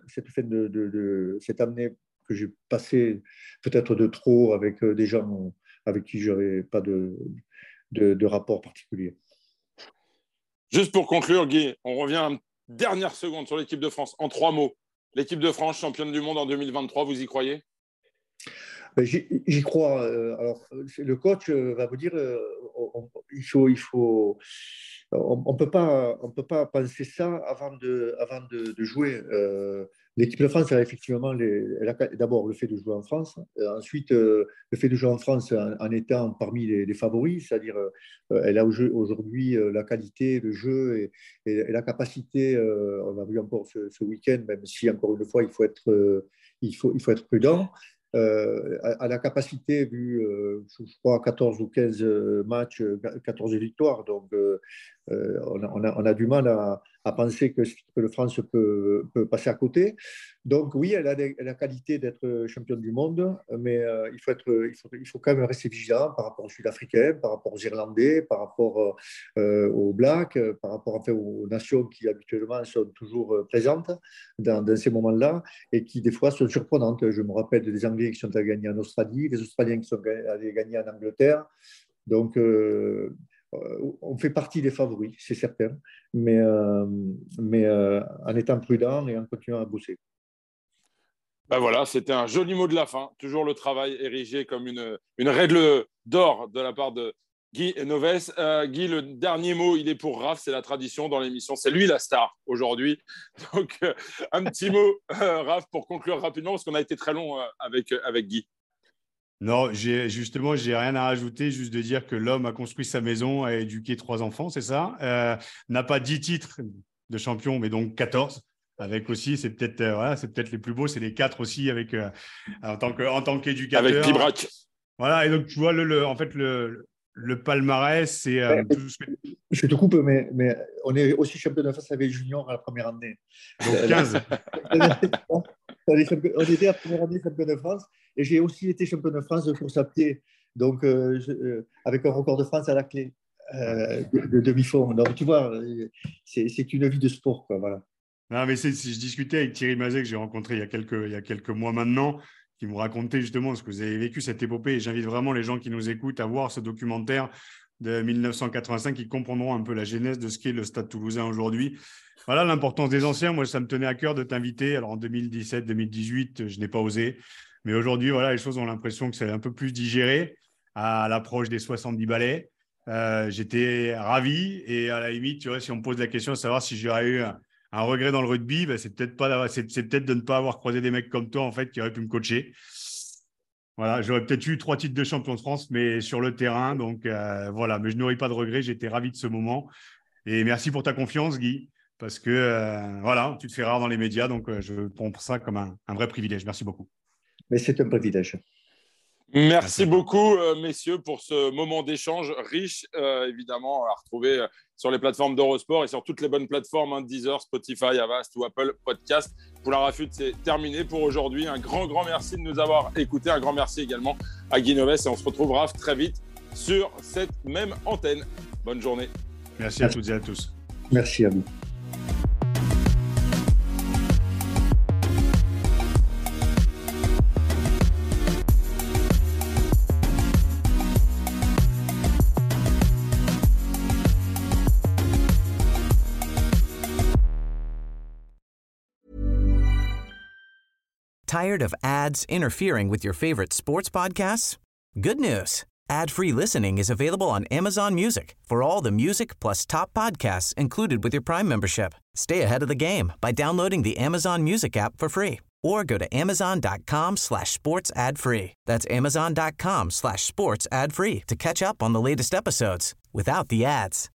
Speaker 4: cette année que j'ai passée peut-être de trop avec des gens avec qui je n'avais pas de rapport particulier.
Speaker 3: Juste pour conclure, Guy, on revient une dernière seconde sur l'équipe de France. En 3 mots, l'équipe de France, championne du monde en 2023, vous y croyez ?
Speaker 4: J'y crois. Alors, le coach va vous dire il faut on peut pas penser ça avant de jouer. L'équipe de France, effectivement, d'abord le fait de jouer en France, ensuite le fait de jouer en France en étant parmi les favoris, c'est-à-dire elle a aujourd'hui la qualité, le jeu et la capacité. On a vu encore ce week-end, même si encore une fois il faut être prudent. À la capacité, vu, je crois, 14 ou 15 matchs, 14 victoires. Donc, on a du mal à penser que le France peut passer à côté. Donc, oui, elle a la qualité d'être championne du monde, mais il faut quand même rester vigilant par rapport aux Sud-Africains, par rapport aux Irlandais, par rapport aux Blacks, par rapport aux nations qui habituellement sont toujours présentes dans ces moments-là et qui, des fois, sont surprenantes. Je me rappelle des Anglais qui sont allés gagner en Australie, des Australiens qui sont allés gagner en Angleterre. Donc, on fait partie des favoris, c'est certain, mais en étant prudent et en continuant à bosser.
Speaker 3: Ben voilà, c'était un joli mot de la fin. Toujours le travail érigé comme une règle d'or de la part de Guy Noves. Guy, le dernier mot, il est pour Raph, c'est la tradition dans l'émission. C'est lui la star aujourd'hui. Donc, un petit mot, Raph, pour conclure rapidement, parce qu'on a été très long avec Guy.
Speaker 2: Non, j'ai rien à rajouter, juste de dire que l'homme a construit sa maison, a éduqué 3 enfants, c'est ça. N'a pas 10 titres de champion, mais donc 14. Avec aussi, c'est peut-être les plus beaux, c'est les 4 aussi avec en tant qu'éducateur.
Speaker 3: Avec Pibrac.
Speaker 2: Voilà, et donc tu vois en fait le palmarès, c'est
Speaker 4: je te coupe, mais on est aussi champion de France avec Junior à la première année.
Speaker 2: Donc 15.
Speaker 4: On était à la première année champion de France et j'ai aussi été champion de France de course à pied, donc avec un record de France à la clé de demi-fond. Donc tu vois, c'est une vie de sport, quoi, voilà.
Speaker 2: Non, mais je discutais avec Thierry Mazet que j'ai rencontré il y a quelques mois maintenant, qui me racontait justement ce que vous avez vécu, cette épopée. Et j'invite vraiment les gens qui nous écoutent à voir ce documentaire de 1985, qui comprendront un peu la genèse de ce qu'est le Stade Toulousain aujourd'hui. Voilà l'importance des anciens. Moi, ça me tenait à cœur de t'inviter. Alors en 2017, 2018, je n'ai pas osé. Mais aujourd'hui, voilà, les choses ont l'impression que c'est un peu plus digéré à l'approche des 70 balais. J'étais ravi. Et à la limite, tu vois, si on me pose la question de savoir si j'aurais eu un regret dans le rugby, c'est peut-être de ne pas avoir croisé des mecs comme toi, en fait, qui auraient pu me coacher. Voilà, j'aurais peut-être eu 3 titres de champion de France, mais sur le terrain. Donc, voilà, mais je n'aurais pas de regrets. J'étais ravi de ce moment. Et merci pour ta confiance, Guy, parce que, voilà, tu te fais rare dans les médias. Donc, je prends ça comme un vrai privilège. Merci beaucoup.
Speaker 4: Mais c'est un privilège.
Speaker 3: Merci beaucoup, messieurs, pour ce moment d'échange riche, évidemment, à retrouver sur les plateformes d'Eurosport et sur toutes les bonnes plateformes, Deezer, Spotify, Avast ou Apple Podcast. Pour la Rafute, c'est terminé pour aujourd'hui. Un grand merci de nous avoir écoutés. Un grand merci également à Guy Novès et on se retrouve, Raph, très vite sur cette même antenne. Bonne journée.
Speaker 2: Merci à toutes et à tous.
Speaker 4: Merci à vous.
Speaker 5: Tired of ads interfering with your favorite sports podcasts? Good news. Ad-free listening is available on Amazon Music for all the music plus top podcasts included with your Prime membership. Stay ahead of the game by downloading the Amazon Music app for free or go to amazon.com/sports ad free. That's amazon.com/sports ad free to catch up on the latest episodes without the ads.